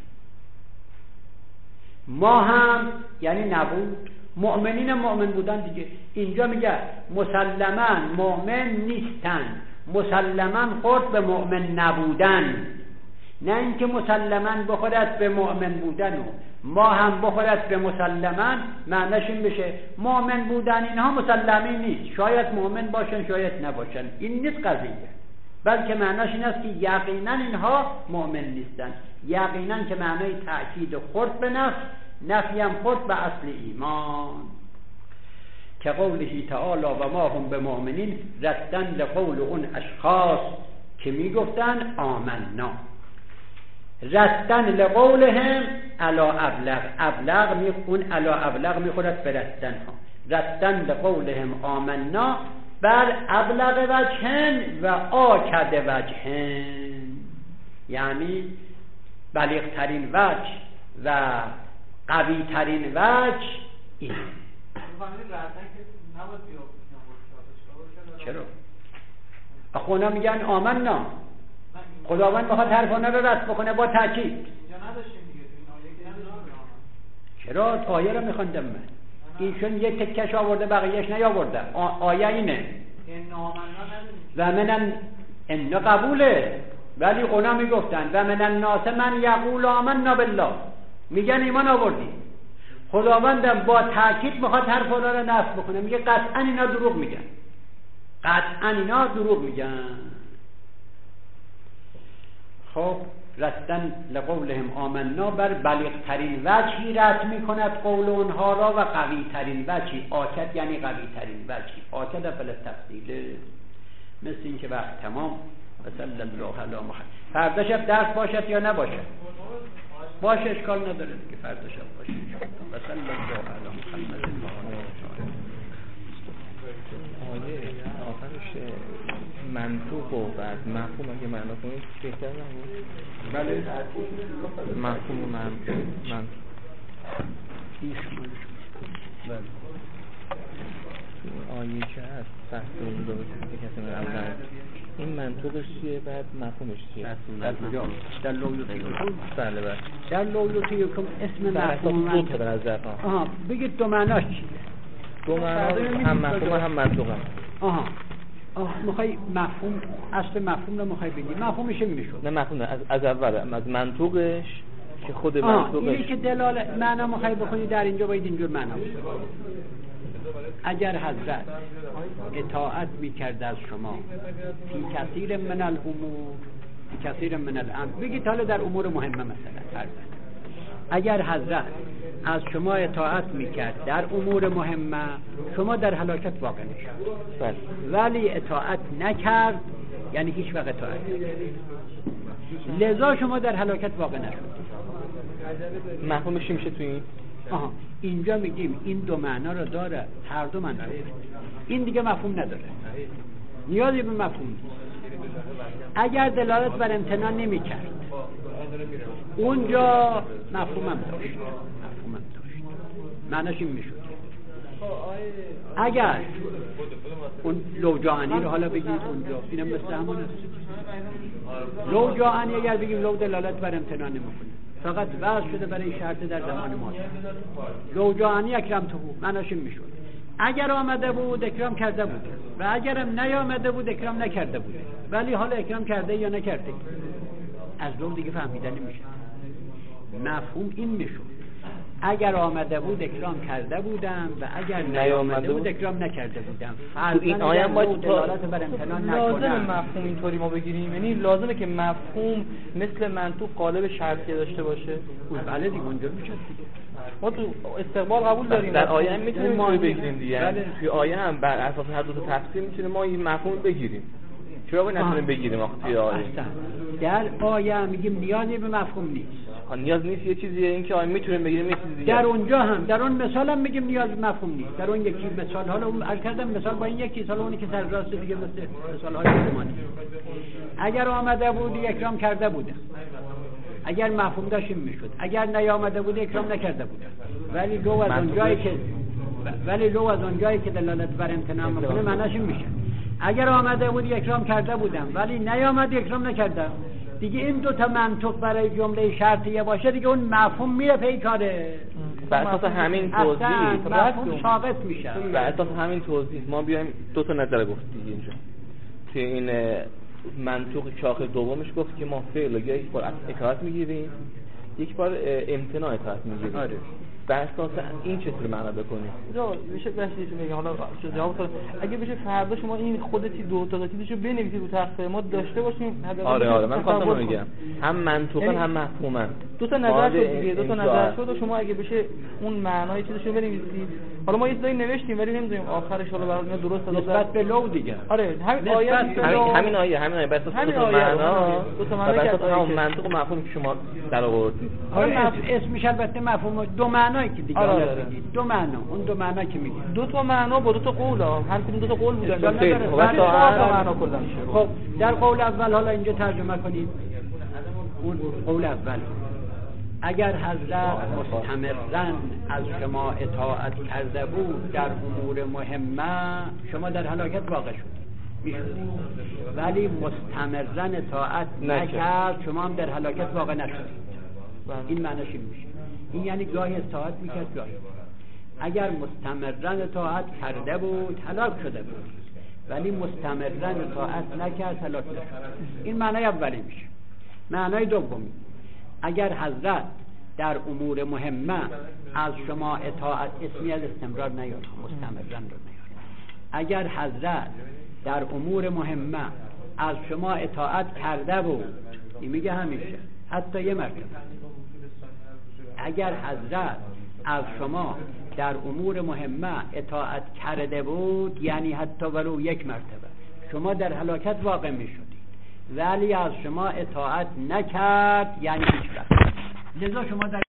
ما هم یعنی نبود، مؤمنین مؤمن بودن دیگه. اینجا میگه مسلما مؤمن نیستن، مسلما خورد به مؤمن نبودن، نه اینکه مسلما بخورد به مؤمن بودن و ما هم بخورد به مسلما. معنیش این بشه مؤمن بودن اینها مسلمی نیست، شاید مؤمن باشن شاید نباشن، این نیست قضیه، بلکه معنیش این است که یقینا اینها مؤمن نیستن. یقینا که معنی تأکید خورد به نفس، نفی هم خورد به اصل ایمان. که قوله تعالی و ما هم به مؤمنین، ردن لقول اون اشخاص که میگفتن آمنا، ردن لقولهم علا ابلغ، ابلغ اون علا ابلغ میخورد به ردن ها. ردن لقولهم آمنا بر ابلغ وجهن و آکد وجهن، یعنی بلیغ ترین وجه و قوی ترین وجه این. چرا؟ اخونا میگن آمنا، خداوند بخواد حرفانه رو رد بکنه با تأکید. چرا؟ آیه رو میخوندم من، ایشون یک تکش آورده بقیهش نیاورده. آیه اینه و منن ان قبوله، ولی اونا میگفتن و من الناس من یقول آمنا بالله، میگن ایمان آوردی. خداوندم با تأکید میخواد حرف اونا رو نفی بکنه، میگه قطعا اینا دروغ میگن، قطعا اینا دروغ میگن. خب رستن لقولهم آمنا بر بلیغ ترین وجهی رد میکند قول اونها را و قوی ترین وجهی. آکد یعنی قوی ترین وجهی، آکد فل تفصیل. مثل این که وقت تمام. و صلی الله علی محمد. فردا شب درس باشد یا نباشد؟ باشه، اشکال نداره دیگه، فردا شب باشه. و صلی الله علی محمد. آیه آخرش منطوق و بعد مفهوم اگه معنا کنید بهتر نبود؟ بله، مفهوم و منطوق. بله. آیه که هست فصل اون دو کسی من اول این منطوقش چیه بعد مفهومش چیه؟ در لویوتیکم. بله بله. در لویوتیکم اسم مفهوم دو تا به نظر بگید دو معناش چیه؟ دو معنا هم مفهوم هم منطوق هم. میخوای مفهوم، اصل مفهوم رو میخوای بگی، مفهومش میشود؟ نه مفهوم نه، از اول از منطوقش که خود منطوقش اینی که دلاله معنا میخوای بکنی در اینجا باید اینجور معنا باشه. اگر حضرت اطاعت میکرد از شما فی کثیر من الامور، فی کثیر من الامر، بگید حالا در امور مهمه مثلا، اگر حضرت از شما اطاعت میکرد در امور مهمه، شما در هلاکت واقع نشد. ولی اطاعت نکرد یعنی هیچ وقت اطاعت نکرد، لذا شما در هلاکت واقع نشد. مفهومش میشه تو این؟ اینجا میگیم این دو معنا رو داره، هر دو معنا. این دیگه مفهوم نداره، نیازی به مفهوم نیست. اگر دلالت بر امتناع نمیکرد اونجا مفهومم داشت، معناش این میشد. اگر اون لوجانی رو حالا بگید اونجا، اینم مثل همون است. لوجانی اگر بگیم لو دلالت بر امتناع نمیکنه، فقط وضع شده برای شرط در زمان ما. لوجانی اکرم تو بود، معناش این میشد. اگر آمده بود اکرام کرده بود و اگرم نیامده بود اکرام نکرده بود، ولی حالا اکرام کرده یا نکرده از لو دیگه فهمیدن نمیشه. مفهوم این میشد اگر آمده بود اکرام کرده بودم و اگر نیامده بود اکرام نکرده بودم. این آیه باید دلالت بر امتناع نکنه. لازم مفهوم اینطوری ما بگیریم، یعنی لازمه که مفهوم مثل منطوق قالب شرطی داشته باشه. بله دیگه اونجا میشه دیگه. ما تو استقبال قبول داریم، در آیه هم میتونیم ما بگیریم دیگه. بله. توی آیه هم بر اساس هر دو تا تفسیر میتونیم ما این مفهوم بگیریم. چرا باید نتونیم بگیریم آخه توی آیه؟ در آیه میگیم نیازی به مفهوم نیست. نیاز نیست یه چیزیه این که میتونیم بگیریم یه چیز دیگه. در اونجا هم در اون مثال هم میگیم نیاز مفهوم نیست. در اون یکی مثال حالا اون عرض کردم مثال با این یکی سال اونی که سر راست دیگه مثال های زمانی. اگر آمده بود اکرام کرده بود، اگر مفهوم داشتیم میشد، اگر نیامده بود اکرام نکرده بود. ولی لو از اون جایی که دلالت بر امتناع میکنه معناش این میشه اگر آمده بود اکرام کرده بودم ولی نیامد اکرام نکردم. دیگه این دو تا منطق برای جمله شرطیه باشه دیگه اون مفهوم میره پی کاره. بر اساس همین توضیح مفهوم ساقط میشه. بر اساس همین توضیح ما بیایم دو تا نظر گفت دیگه اینجا توی این منطق شاخ دومش گفت که ما فعل رو یک بار اطاعت میگیریم یک بار امتناع اطاعت میگیریم. آره. بر اساس این چطور معنا بکنیم؟ بشه بحثی تو میگم حالا جواب اگه بشه فردا شما این خودتی دو تا چیزشو بنویسید رو تخته ما داشته باشیم. آره من خواستم میگم هم منطقاً هم مفهوماً دو تا نظر شد دیگه، دو تا نظر شد و شما اگه بشه اون معنای چیزشو بنویسید. حالا ما یه چیزایی نوشتیم ولی نمیدونیم آخرش حالا برای درست نسبت به لو دیگه. آره همین آیه بس معنا دو تا معنا که اون منطق و مفهوم که شما در آوردید. آره اسمش البته مفهوم دو معنایی که دیگه بگید. دو معنا اون دو معنا که میگه دو تا معنا با دو تا قول هر کدوم دو تا قول بودن. خب در قول اول حالا اینجا ترجمه کنید. اون قول اول اگر حضرت مستمرا از شما اطاعت کرده بود در امور مهمه شما در هلاکت واقع شدید ولی مستمرا اطاعت نکرد شما هم در هلاکت واقع نشدید. این معنیش این میشه. این یعنی گاهی اطاعت میکرد گاهی. اگر مستمرا اطاعت کرده بود هلاک شده بود ولی مستمرا اطاعت نکرد هلاک نشد. این معنی اولی میشه. معنی دومی اگر حضرت در امور مهمه از شما اطاعت اسمی از استمرار نیاد مستمرا رو نیاد. اگر حضرت در امور مهمه از شما اطاعت کرده بود این میگه همیشه حتی یه مرتبه. اگر حضرت از شما در امور مهمه اطاعت کرده بود یعنی حتی ولو یک مرتبه شما در هلاکت واقع می شدید ولی از شما اطاعت نکرد یعنی هیچ وقت. لذا شما در